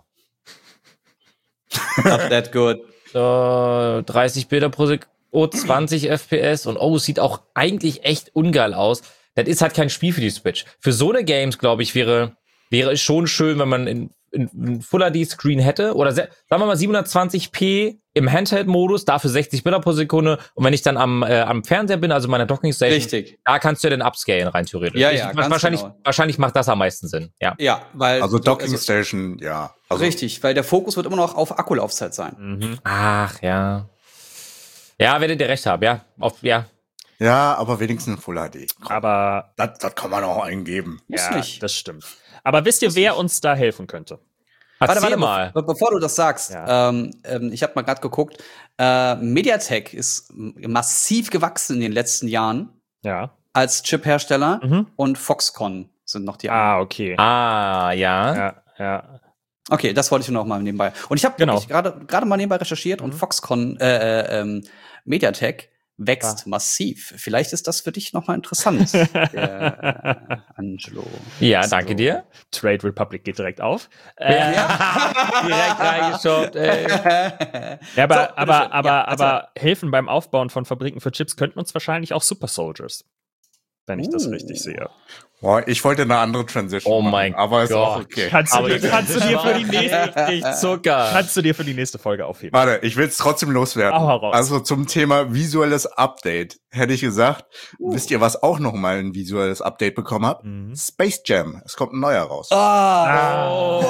Not that good. So, dreißig Bilder pro Sekunde. Oh, zwanzig F P S und oh, es sieht auch eigentlich echt ungeil aus. Das ist halt kein Spiel für die Switch. Für so eine Games, glaube ich, wäre wäre es schon schön, wenn man in, in, in Full H D Screen hätte oder se- sagen wir mal siebenhundertzwanzig p im Handheld-Modus, dafür sechzig Bilder pro Sekunde und wenn ich dann am äh, am Fernseher bin, also meiner Docking Station, Richtig. Da kannst du ja den upscalen rein theoretisch. Ja, ich, ja, ganz wahrscheinlich genau. wahrscheinlich macht das am meisten Sinn. Ja. Ja, weil Also Docking also, Station, ja. Also, richtig, weil der Fokus wird immer noch auf Akkulaufzeit sein. Mhm. Ach ja. Ja, werdet ihr recht haben, ja. Auf, ja. Ja, aber wenigstens Full H D. Komm, Aber das, das kann man auch eingeben. Muss ja, nicht. das stimmt. Aber wisst ihr, wer uns da helfen könnte? Erzähl Warte, warte, mal. be- bevor du das sagst, Ja. ähm, ähm, ich habe mal gerade geguckt, äh, MediaTek ist m- massiv gewachsen in den letzten Jahren Ja. als Chip-Hersteller Mhm. und Foxconn sind noch die Ah, okay. Ah, ja. Ja, ja. Okay, das wollte ich nur noch mal nebenbei. Und ich habe Genau. wirklich gerade gerade mal nebenbei recherchiert und Foxconn, äh, äh, ähm, MediaTek wächst Ah. massiv. Vielleicht ist das für dich noch mal interessant, der, äh, Angelo. Ja, danke dir. Trade Republic geht direkt auf. Äh, Direkt reingeschaut, ey. ja, aber, So, aber, bitteschön. aber, Ja, erzähl. aber helfen beim Aufbauen von Fabriken für Chips könnten uns wahrscheinlich auch Super Soldiers. Wenn ich das Uh. richtig sehe. Boah, ich wollte eine andere Transition Oh machen, mein aber ist Gott. auch okay. Kannst du, Aber dir, das kannst, du dir für die nächste, richtig Zucker. kannst du dir für die nächste Folge aufheben. Warte, ich will es trotzdem loswerden. Hau heraus. Also zum Thema visuelles Update hätte ich gesagt, wisst ihr, was auch noch mal ein visuelles Update bekommen hat? Mhm. Space Jam. Es kommt ein neuer raus. Ah,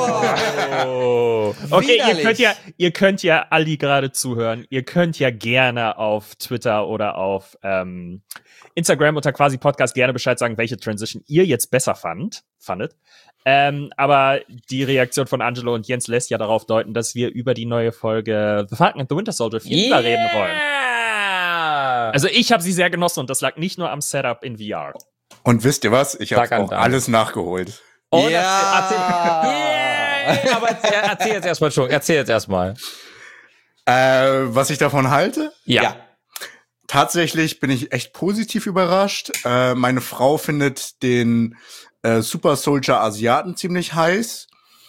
Oh. Okay, ihr Widerlich. könnt ja, ihr könnt ja alle gerade zuhören. Ihr könnt ja gerne auf Twitter oder auf ähm, Instagram unter quasi Podcast gerne Bescheid sagen, welche Transition ihr jetzt besser fand, fandet. Ähm, aber die Reaktion von Angelo und Jens lässt ja darauf deuten, dass wir über die neue Folge The Falcon and the Winter Soldier vier reden wollen. Yeah. Also ich habe sie sehr genossen und das lag nicht nur am Setup in V R. Und wisst ihr was? Ich habe Sag an auch Dan. alles nachgeholt. Oh, Ja. erzähl, erzähl, yeah. Aber erzähl, erzähl jetzt erstmal schon. Erzähl jetzt erstmal. Äh, was ich davon halte? Ja. ja. Tatsächlich bin ich echt positiv überrascht. Äh, meine Frau findet den äh, Super Soldier Asiaten ziemlich heiß.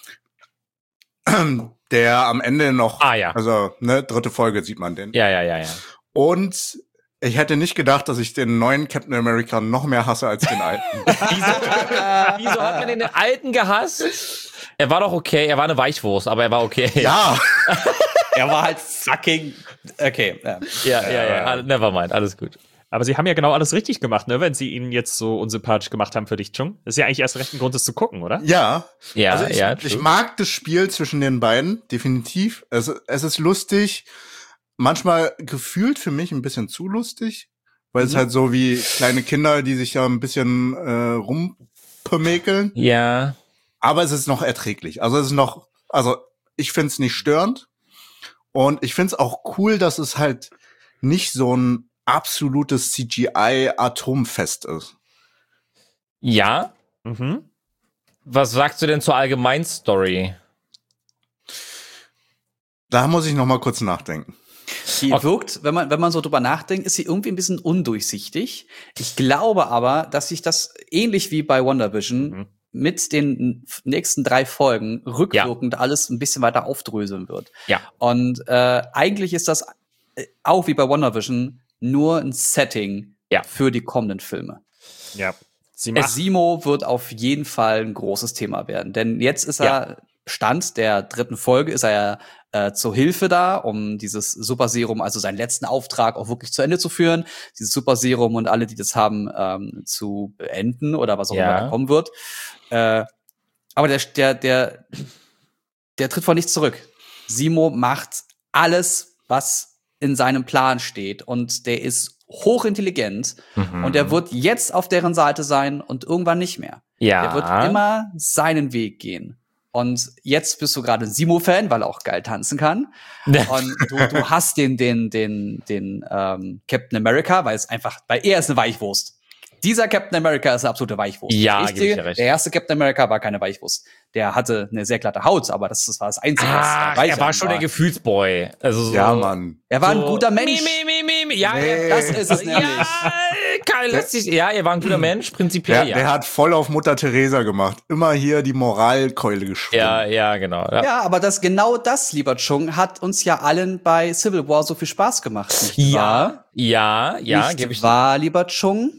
Der am Ende noch, Ah, ja. also ne, dritte Folge sieht man den. Ja, ja, ja, ja. Und ich hätte nicht gedacht, dass ich den neuen Captain America noch mehr hasse als den alten. Wieso, wieso hat man den alten gehasst? Er war doch okay, er war eine Weichwurst, aber er war okay. Ja, Er war halt fucking okay. Ja. ja, ja, ja. Never mind, alles gut. Aber sie haben ja genau alles richtig gemacht, ne? Wenn sie ihn jetzt so unsympathisch gemacht haben für dich, Chung. Das ist ja eigentlich erst recht ein Grund, das zu gucken, oder? ja. Ja, Also ich, ja. ich true. mag das Spiel zwischen den beiden, definitiv. Es, es ist lustig, manchmal gefühlt für mich ein bisschen zu lustig, weil es halt so wie kleine Kinder, die sich ja ein bisschen äh, rumpemäkeln. Ja. Aber es ist noch erträglich. Also es ist noch, also ich find's nicht störend. Und ich find's auch cool, dass es halt nicht so ein absolutes C G I-Atomfest ist. Ja. Mhm. Was sagst du denn zur Allgemeinstory? Da muss ich noch mal kurz nachdenken. Die Okay. wirkt, wenn man, wenn man so drüber nachdenkt, ist sie irgendwie ein bisschen undurchsichtig. Ich glaube aber, dass sich das ähnlich wie bei WandaVision Mhm. mit den nächsten drei Folgen rückwirkend alles ein bisschen weiter aufdröseln wird. Ja. Und äh, eigentlich ist das äh, auch wie bei WandaVision nur ein Setting Ja. für die kommenden Filme. Ja. Sie macht- Zemo wird auf jeden Fall ein großes Thema werden. Denn jetzt ist er, Ja. Stand der dritten Folge, ist er ja äh, zur Hilfe da, um dieses Super Serum, also seinen letzten Auftrag auch wirklich zu Ende zu führen, dieses Super Serum und alle, die das haben, ähm, zu beenden oder was auch Ja. immer da kommen wird. Äh, aber der, der, der, der tritt vor nichts zurück. Zemo macht alles, was in seinem Plan steht, und der ist hochintelligent, Mhm. und er wird jetzt auf deren Seite sein und irgendwann nicht mehr. Ja. Er wird immer seinen Weg gehen. Und jetzt bist du gerade ein Simo-Fan, weil er auch geil tanzen kann. Und du, du hast den, den, den, den ähm, Captain America, weil es einfach, weil er ist eine Weichwurst. Dieser Captain America ist eine absolute Weichwurst. Ja, Der geb ich dir recht. Der erste Captain America war keine Weichwurst. Der hatte eine sehr glatte Haut, aber das, das war das Einzige, was Ach, da weich er war an schon der Gefühlsboy. Also so, Ja, Mann. Er war ein so, guter Mensch. Mi, mi, mi, mi. Ja, Nee. ja, Das ist es nämlich. Ja, Karl lässt sich, ja, er war ein guter Mensch, prinzipiell, Der, ja. der hat voll auf Mutter Teresa gemacht. Immer hier die Moralkeule geschwungen. Ja, ja, genau. Ja, Ja, aber das genau das, lieber Chung, hat uns ja allen bei Civil War so viel Spaß gemacht. Nicht wahr? ja, ja, ja nicht gebe ich wahr, lieber Chung?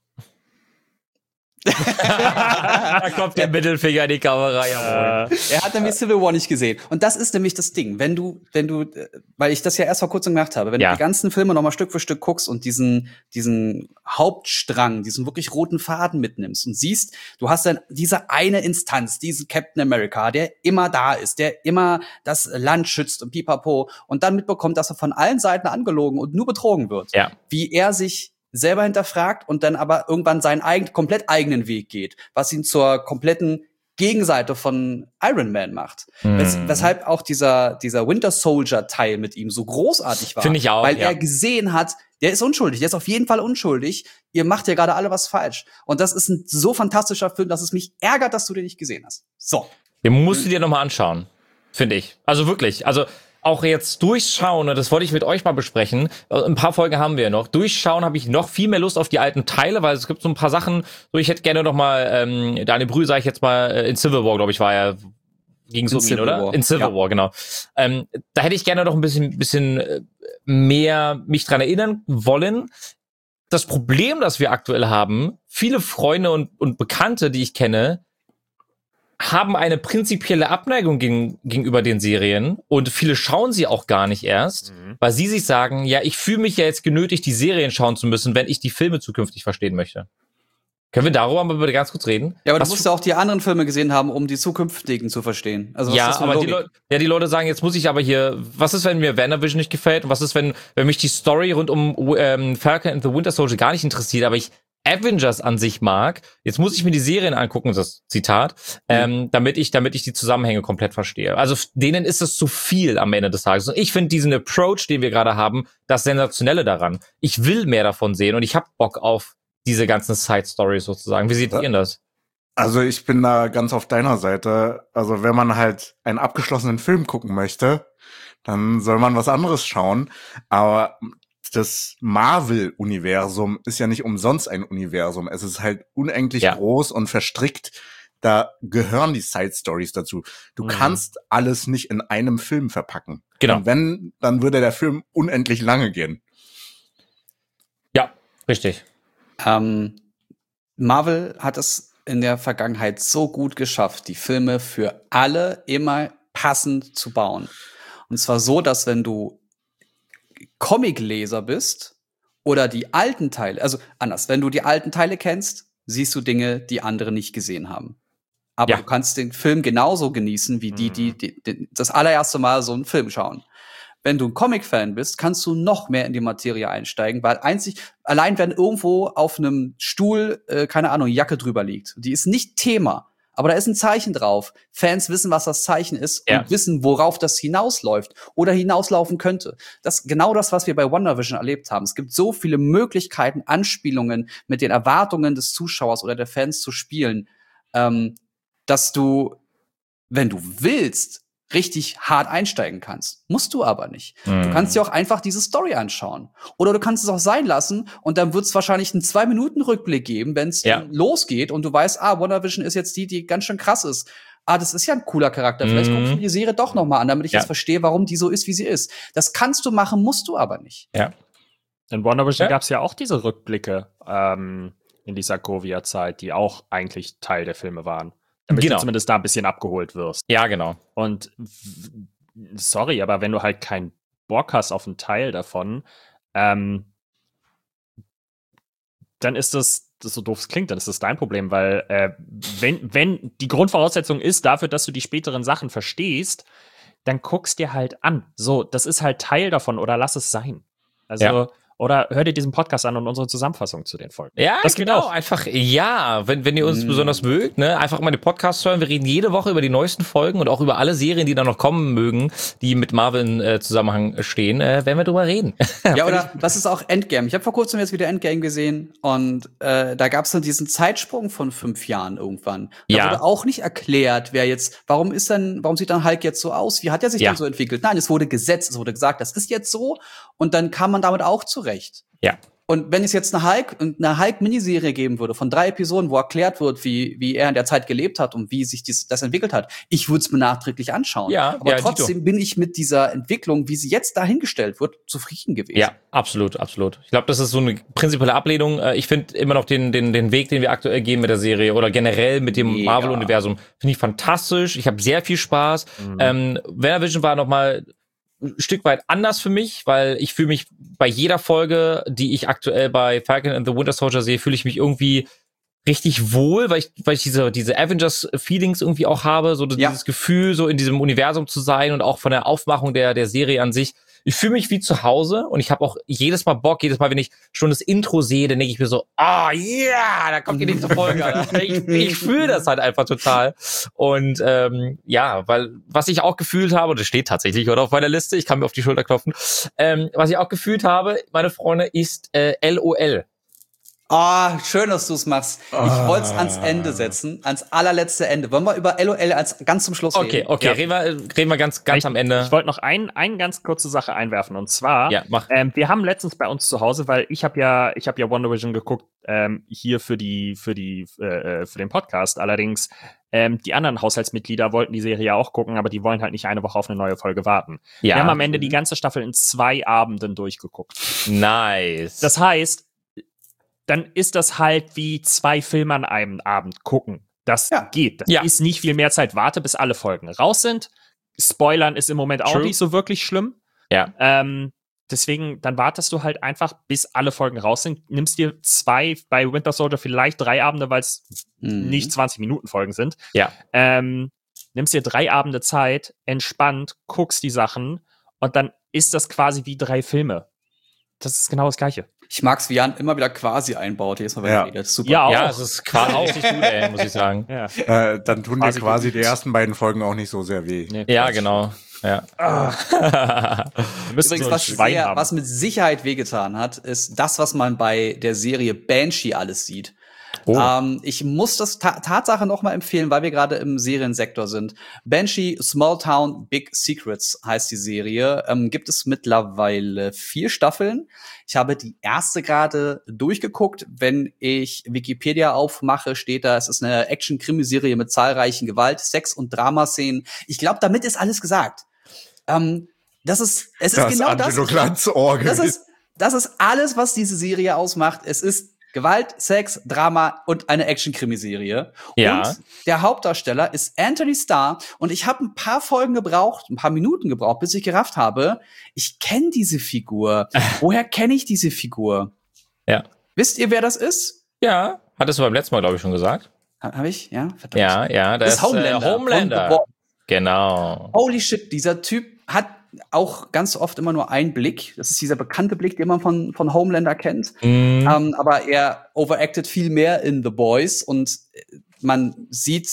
Da kommt der Mittelfinger in die Kamera, jawohl. Äh, Er hat nämlich Civil War nicht gesehen. Und das ist nämlich das Ding. Wenn du, wenn du, äh, weil ich das ja erst vor kurzem gemacht habe, wenn Ja. du die ganzen Filme nochmal Stück für Stück guckst und diesen, diesen Hauptstrang, diesen wirklich roten Faden mitnimmst und siehst, du hast dann diese eine Instanz, diesen Captain America, der immer da ist, der immer das Land schützt und pipapo, und dann mitbekommt, dass er von allen Seiten angelogen und nur betrogen wird. Ja. Wie er sich selber hinterfragt und dann aber irgendwann seinen eigen, komplett eigenen Weg geht, was ihn zur kompletten Gegenseite von Iron Man macht. Mhm. Wes weshalb auch dieser, dieser Winter Soldier Teil mit ihm so großartig war. Finde ich auch, Weil ja. er gesehen hat, der ist unschuldig, der ist auf jeden Fall unschuldig. Ihr macht ja gerade alle was falsch. Und das ist ein so fantastischer Film, dass es mich ärgert, dass du den nicht gesehen hast. So. Den musst du dir nochmal anschauen, finde ich. Also wirklich, also auch jetzt durchschauen, und das wollte ich mit euch mal besprechen, ein paar Folgen haben wir ja noch, durchschauen habe ich noch viel mehr Lust auf die alten Teile, weil es gibt so ein paar Sachen, so ich hätte gerne noch mal, ähm, Daniel Brühl, sag ich jetzt mal, in Civil War, glaube ich, war er, ging so um ihn, Civil oder? War. In Civil Ja. War, genau. Ähm, da hätte ich gerne noch ein bisschen, bisschen äh, mehr mich dran erinnern wollen. Das Problem, das wir aktuell haben, viele Freunde und, und Bekannte, die ich kenne, haben eine prinzipielle Abneigung gegen, gegenüber den Serien, und viele schauen sie auch gar nicht erst, Mhm. weil sie sich sagen, ja, ich fühle mich ja jetzt genötigt, die Serien schauen zu müssen, wenn ich die Filme zukünftig verstehen möchte. Können wir darüber mal bitte ganz kurz reden? Ja, aber Was du musst für- ja auch die anderen Filme gesehen haben, um die zukünftigen zu verstehen. Also was ist ja, das für eine aber die, Logik? Leute, ja, die Leute sagen, jetzt muss ich aber hier, was ist, wenn mir WandaVision nicht gefällt? Und was ist, wenn, wenn mich die Story rund um ähm, Falcon and the Winter Soldier gar nicht interessiert, aber ich Avengers an sich mag? Jetzt muss ich mir die Serien angucken, das Zitat, ähm, damit ich, damit ich die Zusammenhänge komplett verstehe. Also f- denen ist es zu viel am Ende des Tages. Und ich finde diesen Approach, den wir gerade haben, das Sensationelle daran. Ich will mehr davon sehen, und ich hab Bock auf diese ganzen Side-Stories sozusagen. Wie seht ihr denn das? Also ich bin da ganz auf deiner Seite. Also wenn man halt einen abgeschlossenen Film gucken möchte, dann soll man was anderes schauen. Aber das Marvel-Universum ist ja nicht umsonst ein Universum. Es ist halt unendlich Ja. groß und verstrickt. Da gehören die Side-Stories dazu. Du Mhm. kannst alles nicht in einem Film verpacken. Genau. Und wenn, dann würde der Film unendlich lange gehen. Ja, richtig. Ähm, Marvel hat es in der Vergangenheit so gut geschafft, die Filme für alle immer passend zu bauen. Und zwar so, dass wenn du Comicleser bist oder die alten Teile, also anders, wenn du die alten Teile kennst, siehst du Dinge, die andere nicht gesehen haben. Aber Ja. du kannst den Film genauso genießen, wie die, die, die, die das allererste Mal so einen Film schauen. Wenn du ein Comic-Fan bist, kannst du noch mehr in die Materie einsteigen, weil einzig, allein wenn irgendwo auf einem Stuhl, äh, keine Ahnung, Jacke drüber liegt, die ist nicht Thema, aber da ist ein Zeichen drauf. Fans wissen, was das Zeichen ist Ja. und wissen, worauf das hinausläuft oder hinauslaufen könnte. Das ist genau das, was wir bei WandaVision erlebt haben. Es gibt so viele Möglichkeiten, Anspielungen mit den Erwartungen des Zuschauers oder der Fans zu spielen, ähm, dass du, wenn du willst, richtig hart einsteigen kannst. Musst du aber nicht. Mhm. Du kannst dir auch einfach diese Story anschauen. Oder du kannst es auch sein lassen und dann wird es wahrscheinlich einen Zwei-Minuten-Rückblick geben, wenn es Ja. losgeht und du weißt, ah, WandaVision ist jetzt die, die ganz schön krass ist. Ah, das ist ja ein cooler Charakter. Vielleicht Mhm. gucke ich mir die Serie doch noch mal an, damit ich Ja. jetzt verstehe, warum die so ist, wie sie ist. Das kannst du machen, musst du aber nicht. In WandaVision Ja. gab es ja auch diese Rückblicke. Ähm, in die Sokovia-Zeit, die auch eigentlich Teil der Filme waren. Damit Genau. du zumindest da ein bisschen abgeholt wirst. Ja, genau. Und w- sorry, aber wenn du halt keinen Bock hast auf einen Teil davon, ähm, dann ist das, das so doof es klingt, dann ist das dein Problem, weil äh, wenn, wenn die Grundvoraussetzung ist dafür, dass du die späteren Sachen verstehst, dann guckst dir halt an. So, das ist halt Teil davon oder lass es sein. Also, Ja. oder hör dir diesen Podcast an und unsere Zusammenfassung zu den Folgen. Ja, Das geht genau, auch. einfach, ja, wenn, wenn ihr uns Mm. besonders mögt, ne, einfach mal den Podcast hören. Wir reden jede Woche über die neuesten Folgen und auch über alle Serien, die da noch kommen mögen, die mit Marvel in äh, Zusammenhang stehen, äh, werden wir drüber reden. Ja, oder was ist auch Endgame? Ich habe vor kurzem jetzt wieder Endgame gesehen und äh, da gab es dann diesen Zeitsprung von fünf Jahren irgendwann. Da Ja. wurde auch nicht erklärt, wer jetzt, warum ist denn, warum sieht dann Hulk jetzt so aus? Wie hat er sich Ja. denn so entwickelt? Nein, es wurde gesetzt, es wurde gesagt, das ist jetzt so und dann kam man damit auch zurecht. Ja. Und wenn es jetzt eine Hulk, eine Hulk-Miniserie geben würde von drei Episoden, wo erklärt wird, wie, wie er in der Zeit gelebt hat und wie sich dies, das entwickelt hat, ich würde es mir nachträglich anschauen. Ja, aber ja, trotzdem Dito. bin ich mit dieser Entwicklung, wie sie jetzt dahingestellt wird, zufrieden gewesen. Ja, absolut, absolut. Ich glaube, das ist so eine prinzipielle Ablehnung. Äh, Ich finde immer noch den, den, den Weg, den wir aktuell gehen mit der Serie oder generell mit dem Mega. Marvel-Universum, finde ich fantastisch. Ich habe sehr viel Spaß. Mhm. Ähm, WandaVision war noch mal ein Stück weit anders für mich, weil ich fühle mich bei jeder Folge, die ich aktuell bei Falcon and the Winter Soldier sehe, fühle ich mich irgendwie richtig wohl, weil ich, weil ich diese, diese Avengers-Feelings irgendwie auch habe, so Ja. dieses Gefühl, so in diesem Universum zu sein und auch von der Aufmachung der, der Serie an sich. Ich fühle mich wie zu Hause und ich habe auch jedes Mal Bock, jedes Mal, wenn ich schon das Intro sehe, dann denke ich mir so, ah, yeah, da kommt die nächste Folge. Alter. Ich, ich fühle das halt einfach total. Und ähm, ja, weil was ich auch gefühlt habe, und das steht tatsächlich heute auf meiner Liste, ich kann mir auf die Schulter klopfen, ähm, was ich auch gefühlt habe, meine Freunde, ist äh, L O L. Ah, schön, dass du es machst. Ich wollte es ans Ende setzen, ans allerletzte Ende. Wollen wir über L O L als ganz zum Schluss Okay, reden? okay, Ja. reden wir, reden wir ganz, ganz ich, am Ende. Ich wollte noch ein, ein ganz kurze Sache einwerfen und zwar, Ja, mach. ähm, wir haben letztens bei uns zu Hause, weil ich habe ja, ich habe ja WandaVision geguckt ähm, hier für die, für die, äh, für den Podcast. Allerdings ähm, die anderen Haushaltsmitglieder wollten die Serie ja auch gucken, aber die wollen halt nicht eine Woche auf eine neue Folge warten. Ja, Wir haben am Ende die ganze Staffel in zwei Abenden durchgeguckt. nice. Das heißt, dann ist das halt wie zwei Filme an einem Abend gucken. Das Ja. geht. Das Ja. ist nicht viel mehr Zeit. Warte, bis alle Folgen raus sind. Spoilern ist im Moment auch True. nicht so wirklich schlimm. Ja. Ähm, deswegen, dann wartest du halt einfach, bis alle Folgen raus sind. Nimmst dir zwei, bei Winter Soldier vielleicht drei Abende, weil es Mhm. nicht zwanzig Minuten Folgen sind. Ja. Ähm, nimmst dir drei Abende Zeit, entspannt, guckst die Sachen und dann ist das quasi wie drei Filme. Das ist genau das Gleiche. Ich mag's, wie Jan immer wieder quasi einbaut. Jedes Mal, wenn Ja. er redet. Super. Ja, auch. Ja, es ist quasi richtig gut, ey, muss ich sagen. Ja. Äh, dann tun dir Quasi quasi gut. die ersten beiden Folgen auch nicht so sehr weh. Nee, Ja, Quatsch. genau. Ja. Wir müssen Übrigens, so ein was, Schwein sehr, haben. was mit Sicherheit wehgetan hat, ist das, was man bei der Serie Banshee alles sieht. Oh. Ähm, ich muss das ta Tatsache noch mal empfehlen, weil wir gerade im Seriensektor sind. Banshee Small Town Big Secrets heißt die Serie. Ähm, gibt es mittlerweile vier Staffeln. Ich habe die erste gerade durchgeguckt. Wenn ich Wikipedia aufmache, steht da, es ist eine Action-Krimiserie mit zahlreichen Gewalt-, Sex- und Dramaszenen. Ich glaube, damit ist alles gesagt. Ähm, das ist, es Das ist genau das. Angelo Glanz-Orgel. Das ist, das ist alles, was diese Serie ausmacht. Es ist Gewalt, Sex, Drama und eine Action-Krimiserie. Ja. Und der Hauptdarsteller ist Anthony Starr. Und ich habe ein paar Folgen gebraucht, ein paar Minuten gebraucht, bis ich gerafft habe, ich kenne diese Figur. Woher kenne ich diese Figur? Ja. Wisst ihr, wer das ist? Ja, hattest du beim letzten Mal, glaube ich, schon gesagt. Ha- Habe ich? Ja, verdammt. Ja, ja, Das das ist Homelander. Äh, Homelander. Von The Boys. Genau. Holy shit, dieser Typ hat auch ganz oft immer nur einen Blick. Das ist dieser bekannte Blick, den man von, von Homelander kennt. Mhm. Ähm, aber er overacted viel mehr in The Boys und man sieht,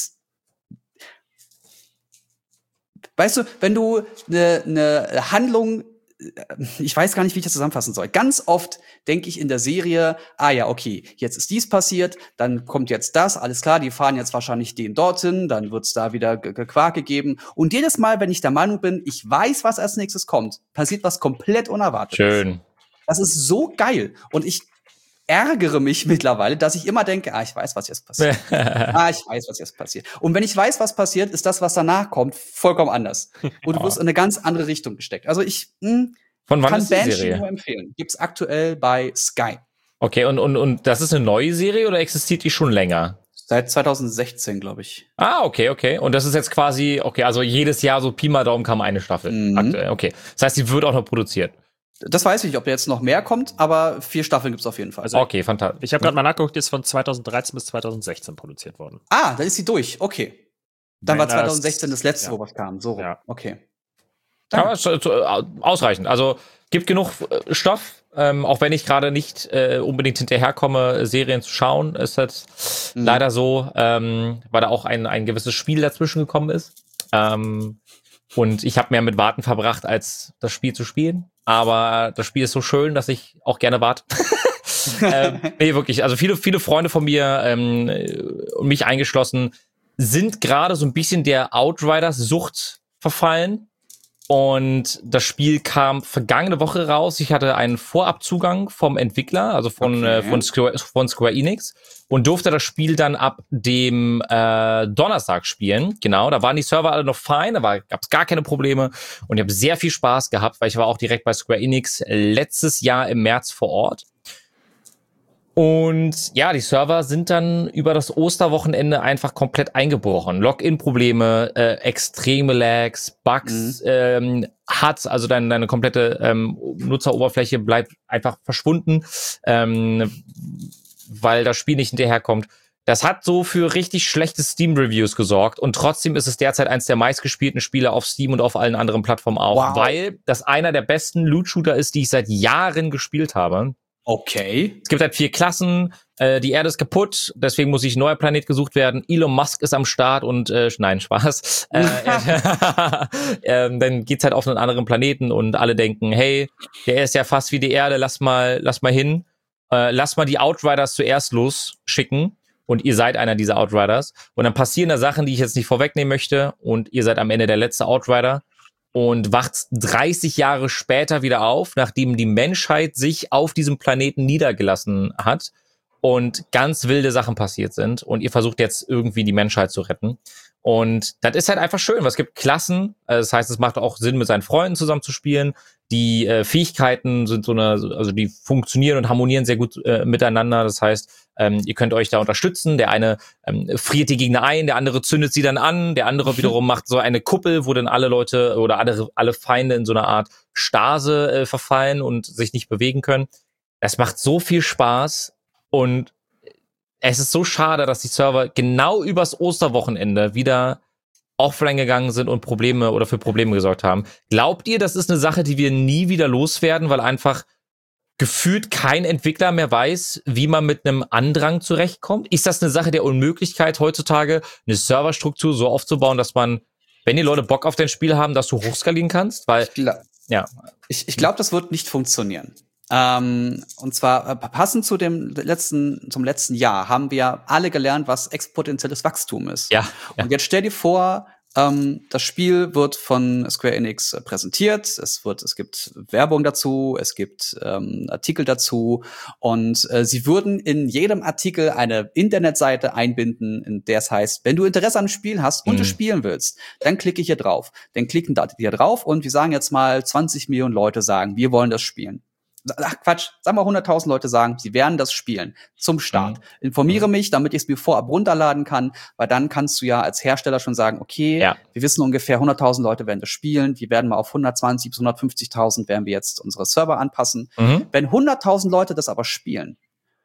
weißt du, wenn du eine ne Handlung, ich weiß gar nicht, wie ich das zusammenfassen soll. Ganz oft denke ich in der Serie, ah ja, okay, jetzt ist dies passiert, dann kommt jetzt das, alles klar, die fahren jetzt wahrscheinlich den dorthin, dann wird's da wieder Ge- Ge- Quark gegeben. Und jedes Mal, wenn ich der Meinung bin, ich weiß, was als nächstes kommt, passiert was komplett Unerwartetes. Schön. Das ist so geil. Und ich ärgere mich mittlerweile, dass ich immer denke, ah, ich weiß, was jetzt passiert. ah, ich weiß, was jetzt passiert. Und wenn ich weiß, was passiert, ist das, was danach kommt, vollkommen anders. Und du wirst in eine ganz andere Richtung gesteckt. Also ich mh, Von wann kann ist die Banshee Serie? nur empfehlen. Gibt's aktuell bei Sky. Okay, und, und, und das ist eine neue Serie oder existiert die schon länger? Seit zwanzig sechzehn, glaube ich. Ah, okay, okay. Und das ist jetzt quasi, okay, also jedes Jahr so Pi mal Daumen kam eine Staffel Mhm. aktuell. Okay. Das heißt, die wird auch noch produziert. Das weiß ich nicht, ob da jetzt noch mehr kommt, aber vier Staffeln gibt's auf jeden Fall. Also- Okay, fantastisch. Ich habe gerade mal nachgeguckt, die ist von zweitausenddreizehn bis zweitausendsechzehn produziert worden. Ah, dann ist sie durch. Okay. Dann war Wenn das- zwanzig sechzehn das letzte, ja. wo was kam. So rum. Ja. Okay. Aber es ist, äh, ausreichend. Also gibt genug äh, Stoff, ähm, auch wenn ich gerade nicht äh, unbedingt hinterherkomme, Serien zu schauen, ist das Mhm. leider so, ähm, weil da auch ein, ein gewisses Spiel dazwischen gekommen ist. Ähm, und ich habe mehr mit Warten verbracht, als das Spiel zu spielen. Aber das Spiel ist so schön, dass ich auch gerne warte. ähm, nee, wirklich. Also viele, viele Freunde von mir ähm, und mich eingeschlossen sind gerade so ein bisschen der Outriders-Sucht verfallen. Und das Spiel kam vergangene Woche raus. Ich hatte einen Vorabzugang vom Entwickler, also von, Okay. äh, von, Square, von Square Enix, und durfte das Spiel dann ab dem äh, Donnerstag spielen. Genau, da waren die Server alle noch fein, da gab es gar keine Probleme. Und ich habe sehr viel Spaß gehabt, weil ich war auch direkt bei Square Enix letztes Jahr im März vor Ort. Und ja, die Server sind dann über das Osterwochenende einfach komplett eingebrochen. Login-Probleme, äh, extreme Lags, Bugs, Mhm. ähm, hat, also deine, deine komplette ähm, Nutzeroberfläche bleibt einfach verschwunden, ähm, weil das Spiel nicht hinterherkommt. Das hat so für richtig schlechte Steam-Reviews gesorgt und trotzdem ist es derzeit eins der meistgespielten Spiele auf Steam und auf allen anderen Plattformen auch, Wow. weil das einer der besten Loot-Shooter ist, die ich seit Jahren gespielt habe. Okay. Es gibt halt vier Klassen, äh, die Erde ist kaputt, deswegen muss sich ein neuer Planet gesucht werden. Elon Musk ist am Start und, äh, nein, Spaß. Äh, ähm, dann geht's halt auf einen anderen Planeten und alle denken, hey, der ist ja fast wie die Erde, lass mal, lass mal hin. Äh, lass mal die Outriders zuerst losschicken und ihr seid einer dieser Outriders. Und dann passieren da Sachen, die ich jetzt nicht vorwegnehmen möchte und ihr seid am Ende der letzte Outrider. Und wacht dreißig Jahre später wieder auf, nachdem die Menschheit sich auf diesem Planeten niedergelassen hat und ganz wilde Sachen passiert sind. Und ihr versucht jetzt irgendwie die Menschheit zu retten. Und das ist halt einfach schön, weil es gibt Klassen. Das heißt, es macht auch Sinn, mit seinen Freunden zusammen zu spielen. Die äh, Fähigkeiten sind so eine, also die funktionieren und harmonieren sehr gut äh, miteinander. Das heißt, ähm, ihr könnt euch da unterstützen. Der eine ähm, friert die Gegner ein, der andere zündet sie dann an, der andere wiederum macht so eine Kuppel, wo dann alle Leute oder alle, alle Feinde in so eine Art Stase äh, verfallen und sich nicht bewegen können. Das macht so viel Spaß und es ist so schade, dass die Server genau übers Osterwochenende wieder offline gegangen sind und Probleme oder für Probleme gesorgt haben. Glaubt ihr, das ist eine Sache, die wir nie wieder loswerden, weil einfach gefühlt kein Entwickler mehr weiß, wie man mit einem Andrang zurechtkommt? Ist das eine Sache der Unmöglichkeit heutzutage, eine Serverstruktur so aufzubauen, dass man, wenn die Leute Bock auf dein Spiel haben, dass du hochskalieren kannst? Weil, Ich, gla ja, ich, ich glaube, das wird nicht funktionieren. Ähm, und zwar äh, passend zu dem letzten, zum letzten Jahr haben wir alle gelernt, was exponentielles Wachstum ist. ja, ja. Und jetzt stell dir vor, ähm, das Spiel wird von Square Enix äh, präsentiert. Es wird, es gibt Werbung dazu, es gibt ähm, Artikel dazu und äh, sie würden in jedem Artikel eine Internetseite einbinden, in der es heißt, wenn du Interesse an einem Spiel hast und Mhm. es spielen willst, dann klicke hier drauf. Dann klicken da hier drauf und wir sagen jetzt mal zwanzig Millionen Leute sagen, wir wollen das spielen. Ach Quatsch, sagen wir hunderttausend Leute sagen, sie werden das spielen zum Start. Mhm. Informiere mich, damit ich es mir vorab runterladen kann, weil dann kannst du ja als Hersteller schon sagen, okay, Ja. wir wissen ungefähr hunderttausend Leute werden das spielen, wir werden mal auf hundertzwanzig bis hundertfünfzigtausend werden wir jetzt unsere Server anpassen. Mhm. Wenn hunderttausend Leute das aber spielen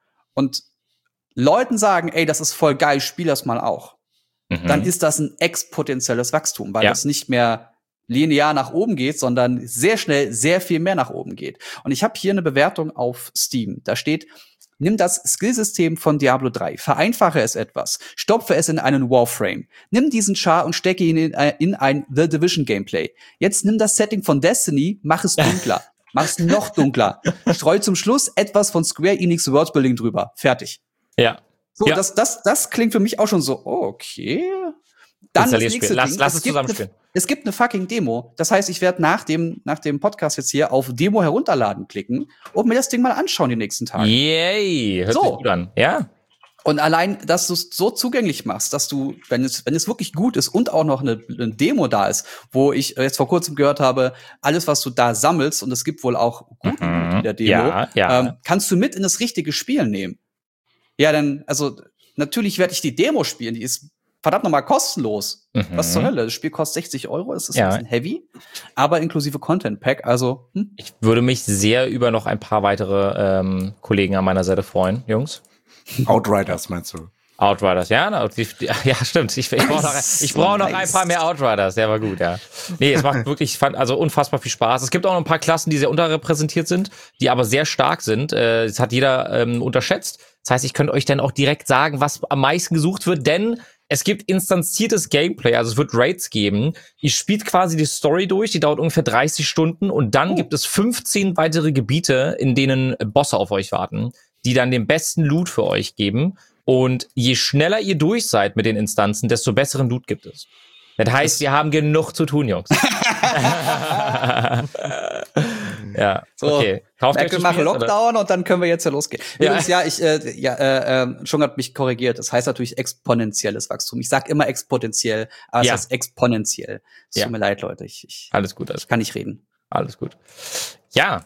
und Leuten sagen, ey, das ist voll geil, spiel das mal auch, Mhm. dann ist das ein exponentielles Wachstum, weil Ja. das nicht mehr linear nach oben geht, sondern sehr schnell sehr viel mehr nach oben geht. Und ich habe hier eine Bewertung auf Steam. Da steht, nimm das Skillsystem von Diablo drei, vereinfache es etwas, stopfe es in einen Warframe, nimm diesen Char und stecke ihn in, äh, in ein The Division Gameplay. Jetzt nimm das Setting von Destiny, mach es dunkler, mach es noch dunkler, streu zum Schluss etwas von Square Enix Worldbuilding drüber. Fertig. Ja. So, Ja. das, das, das klingt für mich auch schon so, oh, okay. Dann das Installierspiel. nächste Lass- Ding. lass es gibt zusammenspielen. eine- Es gibt eine fucking Demo. Das heißt, ich werde nach dem, nach dem Podcast jetzt hier auf Demo herunterladen klicken und mir das Ding mal anschauen die nächsten Tage. Yay. Hört So. sich gut an. Ja. Und allein, dass du es so zugänglich machst, dass du, wenn es, wenn es wirklich gut ist und auch noch eine, eine Demo da ist, wo ich jetzt vor kurzem gehört habe, alles, was du da sammelst, und es gibt wohl auch guten Mhm. Loot in der Demo, Ja, ja. Ähm, kannst du mit in das richtige Spiel nehmen. Ja, dann, also, natürlich werde ich die Demo spielen, die ist verdammt nochmal kostenlos. Mhm. Was zur Hölle? Das Spiel kostet sechzig Euro, es ist Ja. ein bisschen heavy, aber inklusive Content Pack, also, hm. Ich würde mich sehr über noch ein paar weitere ähm, Kollegen an meiner Seite freuen, Jungs. Outriders meinst du? Outriders, ja, na, die, die, ja, stimmt. Ich, ich brauche noch, ich brauch noch ein paar mehr Outriders. Der war gut, ja. Nee, es macht wirklich, fand, also unfassbar viel Spaß. Es gibt auch noch ein paar Klassen, die sehr unterrepräsentiert sind, die aber sehr stark sind. Äh, das hat jeder ähm, unterschätzt. Das heißt, ich könnte euch dann auch direkt sagen, was am meisten gesucht wird, denn es gibt instanziertes Gameplay, also es wird Raids geben. Ihr spielt quasi die Story durch, die dauert ungefähr dreißig Stunden und dann oh. gibt es fünfzehn weitere Gebiete, in denen Bosse auf euch warten, die dann den besten Loot für euch geben. Und je schneller ihr durch seid mit den Instanzen, desto besseren Loot gibt es. Das heißt, wir haben genug zu tun, Jungs. Ja, so, okay. Kauft Merkel macht Lockdown oder? Und dann können wir jetzt ja losgehen. Ja, Übrigens, ja, ich, äh, ja, äh, äh, schon hat mich korrigiert. Das heißt natürlich exponentielles Wachstum. Ich sag immer exponentiell, aber ja. es heißt exponentiell. Es ja. tut mir leid, Leute. Ich, ich, alles gut, alles ich kann nicht reden. Alles gut. Ja.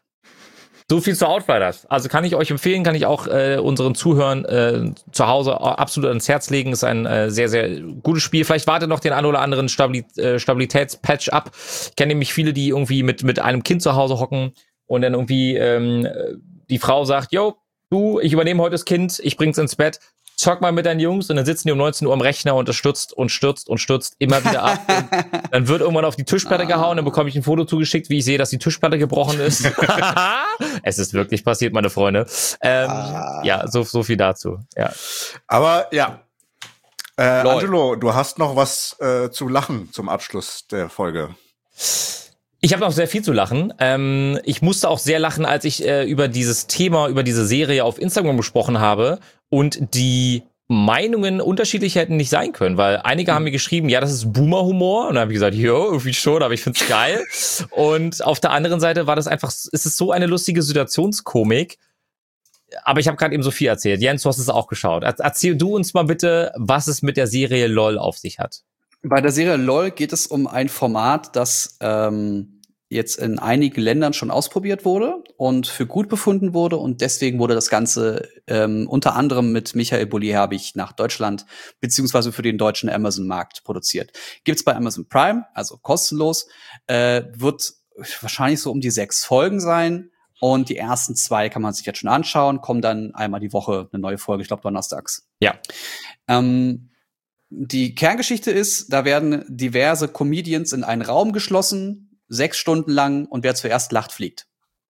So viel zu Outriders. Also kann ich euch empfehlen, kann ich auch äh, unseren Zuhörern äh, zu Hause absolut ans Herz legen. Ist ein äh, sehr, sehr gutes Spiel. Vielleicht wartet noch den einen oder anderen Stabil- äh, Stabilitätspatch ab. Ich kenne nämlich viele, die irgendwie mit mit einem Kind zu Hause hocken und dann irgendwie ähm, die Frau sagt, yo, du, ich übernehme heute das Kind, ich bring's ins Bett. Zock mal mit deinen Jungs und dann sitzen die um neunzehn Uhr am Rechner und es stürzt und stürzt und stürzt immer wieder ab. Und dann wird irgendwann auf die Tischplatte gehauen, dann bekomme ich ein Foto zugeschickt, wie ich sehe, dass die Tischplatte gebrochen ist. Es ist wirklich passiert, meine Freunde. Ähm, ah. Ja, so, so viel dazu. Ja. Aber ja, äh, Angelo, du hast noch was äh, zu lachen zum Abschluss der Folge. Ich habe noch sehr viel zu lachen. Ähm, ich musste auch sehr lachen, als ich äh, über dieses Thema, über diese Serie auf Instagram gesprochen habe und die Meinungen unterschiedlich hätten nicht sein können, weil einige mhm. haben mir geschrieben, ja, das ist Boomer-Humor und dann habe ich gesagt, jo, irgendwie schon, aber ich find's geil. Und auf der anderen Seite war das einfach, ist es so eine lustige Situationskomik. Aber ich habe gerade eben so viel erzählt. Jens, du hast es auch geschaut. Erzähl du uns mal bitte, was es mit der Serie LOL auf sich hat. Bei der Serie LOL geht es um ein Format, das ähm, jetzt in einigen Ländern schon ausprobiert wurde und für gut befunden wurde. Und deswegen wurde das Ganze ähm, unter anderem mit Michael Bulli-Herbig nach Deutschland beziehungsweise für den deutschen Amazon-Markt produziert. Gibt's bei Amazon Prime, also kostenlos, äh, wird wahrscheinlich so um die sechs Folgen sein. Und die ersten zwei kann man sich jetzt schon anschauen, kommen dann einmal die Woche eine neue Folge, ich glaube donnerstags. Ja. Ähm, Die Kerngeschichte ist, da werden diverse Comedians in einen Raum geschlossen, sechs Stunden lang, und wer zuerst lacht, fliegt.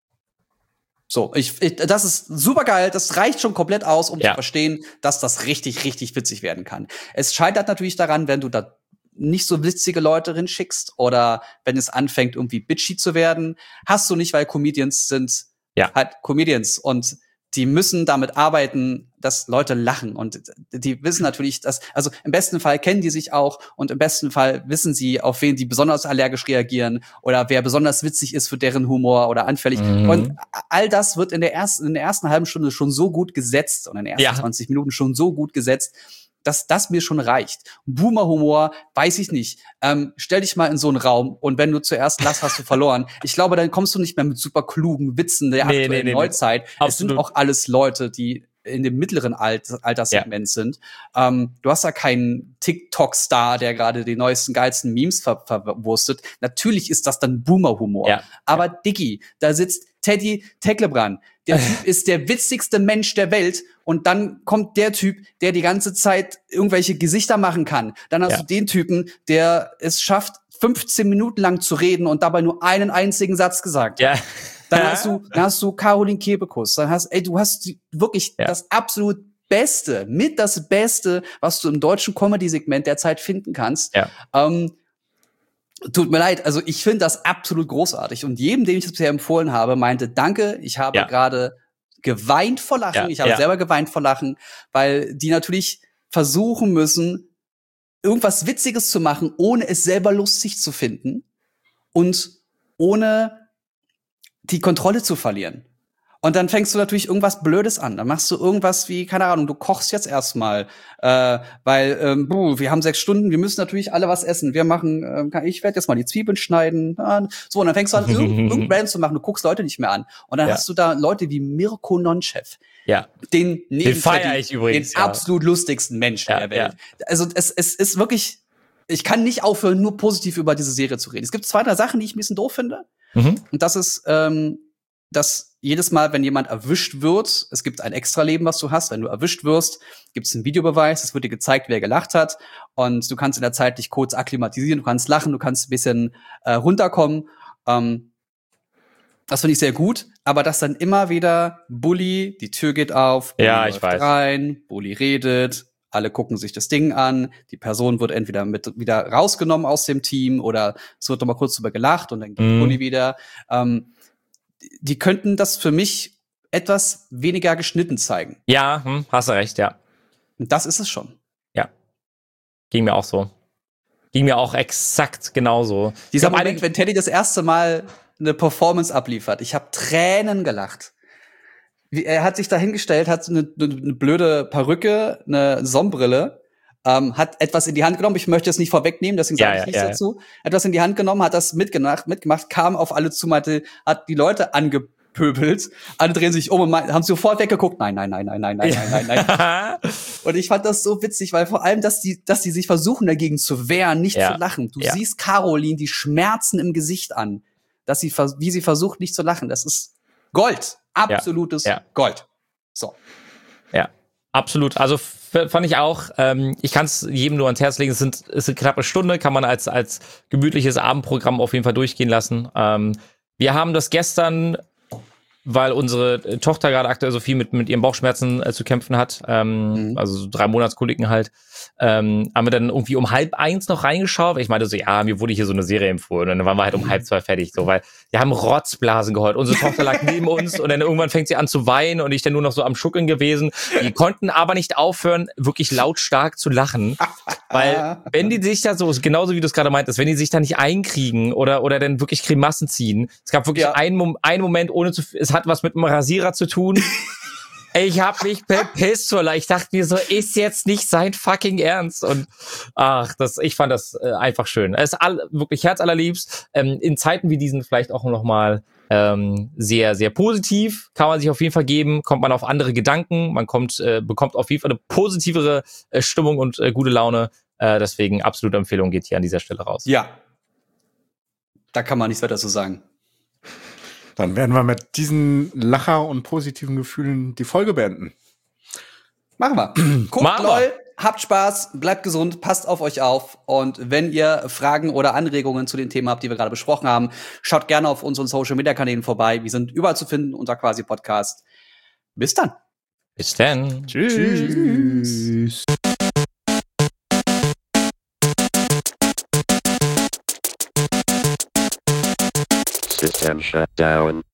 So, ich, ich das ist super geil, das reicht schon komplett aus, um ja. zu verstehen, dass das richtig, richtig witzig werden kann. Es scheitert natürlich daran, wenn du da nicht so witzige Leute hinschickst oder wenn es anfängt, irgendwie bitchy zu werden, hast du nicht, weil Comedians sind ja. halt Comedians und die müssen damit arbeiten, dass Leute lachen. Und die wissen natürlich, dass, also im besten Fall kennen die sich auch und im besten Fall wissen sie, auf wen die besonders allergisch reagieren oder wer besonders witzig ist für deren Humor oder anfällig. Mhm. Und all das wird in der ersten, in der ersten halben Stunde schon so gut gesetzt und in den ersten ja. zwanzig Minuten schon so gut gesetzt, dass das mir schon reicht. Boomer-Humor, weiß ich nicht. Ähm, stell dich mal in so einen Raum und wenn du zuerst lachst, hast du verloren. Ich glaube, dann kommst du nicht mehr mit super klugen Witzen der nee, aktuellen nee, nee, Neuzeit. Nee. Es sind auch alles Leute, die in dem mittleren Alt- Alterssegment ja. sind. Ähm, du hast da keinen TikTok-Star, der gerade die neuesten, geilsten Memes ver- verwurstet. Natürlich ist das dann Boomer-Humor. Ja. Aber ja. Diggi, da sitzt Teddy Tecklebrand. Der Typ ist der witzigste Mensch der Welt. Und dann kommt der Typ, der die ganze Zeit irgendwelche Gesichter machen kann. Dann hast ja. du den Typen, der es schafft, fünfzehn Minuten lang zu reden und dabei nur einen einzigen Satz gesagt hat. Ja. Dann hast du, dann hast du Caroline Kebekus. Dann hast, ey, du hast wirklich ja. das absolut Beste, mit das Beste, was du im deutschen Comedy-Segment derzeit finden kannst. Ja. Ähm, Tut mir leid, also ich finde das absolut großartig. Und jedem, dem ich das bisher empfohlen habe, meinte, danke, ich habe ja. gerade geweint vor Lachen. Ja, ich habe ja. selber geweint vor Lachen, weil die natürlich versuchen müssen, irgendwas Witziges zu machen, ohne es selber lustig zu finden und ohne die Kontrolle zu verlieren. Und dann fängst du natürlich irgendwas Blödes an. Dann machst du irgendwas wie, keine Ahnung, du kochst jetzt erstmal, äh, weil, ähm, buh, wir haben sechs Stunden, wir müssen natürlich alle was essen. Wir machen, ähm, ich werde jetzt mal die Zwiebeln schneiden. Ja, so, und dann fängst du an, irgendein irgend Random zu machen. Du guckst Leute nicht mehr an. Und dann Ja. hast du da Leute wie Mirko Nonchef. Ja. Den, Den feiere ich übrigens. Den ja. absolut lustigsten Menschen Ja, der Welt. Also es, es ist wirklich, ich kann nicht aufhören, nur positiv über diese Serie zu reden. Es gibt zwei, drei Sachen, die ich ein bisschen doof finde. Mhm. Und das ist, ähm, dass jedes Mal, wenn jemand erwischt wird, es gibt ein Extra-Leben, was du hast. Wenn du erwischt wirst, gibt es einen Videobeweis. Es wird dir gezeigt, wer gelacht hat. Und du kannst in der Zeit dich kurz akklimatisieren. Du kannst lachen, du kannst ein bisschen äh, runterkommen. Ähm, das finde ich sehr gut. Aber dass dann immer wieder Bully, die Tür geht auf, Bully Ja, ich läuft weiß. rein, Bully redet, alle gucken sich das Ding an. Die Person wird entweder mit wieder rausgenommen aus dem Team oder es wird noch mal kurz drüber gelacht und dann geht Mhm. Bully wieder. Ähm, die könnten das für mich etwas weniger geschnitten zeigen. Ja, hm, hast du recht, ja. Und das ist es schon. Ging mir auch so. Ging mir auch exakt genauso. Dieser Ich hab Moment, wenn Teddy das erste Mal eine Performance abliefert. Ich habe Tränen gelacht. Wie, er hat sich da hingestellt, hat eine, eine, eine blöde Perücke, eine Sonnenbrille, ähm, hat etwas in die Hand genommen. Ich möchte es nicht vorwegnehmen, deswegen Ja, sage ich ja, nichts ja, dazu. Etwas in die Hand genommen, hat das mitgemacht, mitgemacht, kam auf alle zu, meinte, hat die Leute angepöbelt. Alle drehen sich um und meinen, haben sofort weggeguckt. Nein, nein, nein, nein, nein, nein, nein, nein, nein. Und ich fand das so witzig, weil vor allem, dass die, dass die sich versuchen, dagegen zu wehren, nicht Ja. zu lachen. Du Ja. siehst Caroline die Schmerzen im Gesicht an, dass sie, vers- wie sie versucht, nicht zu lachen. Das ist Gold. Absolutes Ja. Gold. So. Ja, absolut. Also f- fand ich auch, ähm, ich kann es jedem nur ans Herz legen, es sind, es ist eine knappe Stunde, kann man als, als gemütliches Abendprogramm auf jeden Fall durchgehen lassen. Ähm, wir haben das gestern, weil unsere Tochter gerade aktuell so viel mit, mit ihren Bauchschmerzen äh, zu kämpfen hat, ähm, Mhm. also so drei Monatskoliken halt, ähm, haben wir dann irgendwie um halb eins noch reingeschaut, weil ich meinte so, ja, mir wurde hier so eine Serie empfohlen und dann waren wir halt um halb zwei fertig, so, weil wir haben Rotzblasen geheult. Unsere Tochter lag neben uns und dann irgendwann fängt sie an zu weinen und ich dann nur noch so am Schuckeln gewesen. Die konnten aber nicht aufhören, wirklich lautstark zu lachen, weil wenn die sich da so, genauso wie du es gerade meintest, wenn die sich da nicht einkriegen oder, oder dann wirklich Grimassen ziehen, es gab wirklich Ja. einen, Mom- einen Moment, ohne zu, es hat was mit einem Rasierer zu tun. Ich hab mich bepisst, weil ich dachte mir so, ist jetzt nicht sein fucking Ernst. Und ach, das, ich fand das äh, einfach schön. Es ist all, wirklich herzallerliebst. Ähm, in Zeiten wie diesen vielleicht auch noch mal ähm, sehr, sehr positiv. Kann man sich auf jeden Fall geben. Kommt man auf andere Gedanken. Man kommt, äh, bekommt auf jeden Fall eine positivere äh, Stimmung und äh, gute Laune. Äh, deswegen absolute Empfehlung geht hier an dieser Stelle raus. Ja. Da kann man nichts weiter zu sagen. Dann werden wir mit diesen Lacher und positiven Gefühlen die Folge beenden. Machen wir. Guckt Machen wir. LOL, habt Spaß, bleibt gesund, passt auf euch auf. Und wenn ihr Fragen oder Anregungen zu den Themen habt, die wir gerade besprochen haben, schaut gerne auf unseren Social-Media-Kanälen vorbei. Wir sind überall zu finden unter quasi Podcast. Bis dann. Bis dann. Tschüss. System shut down.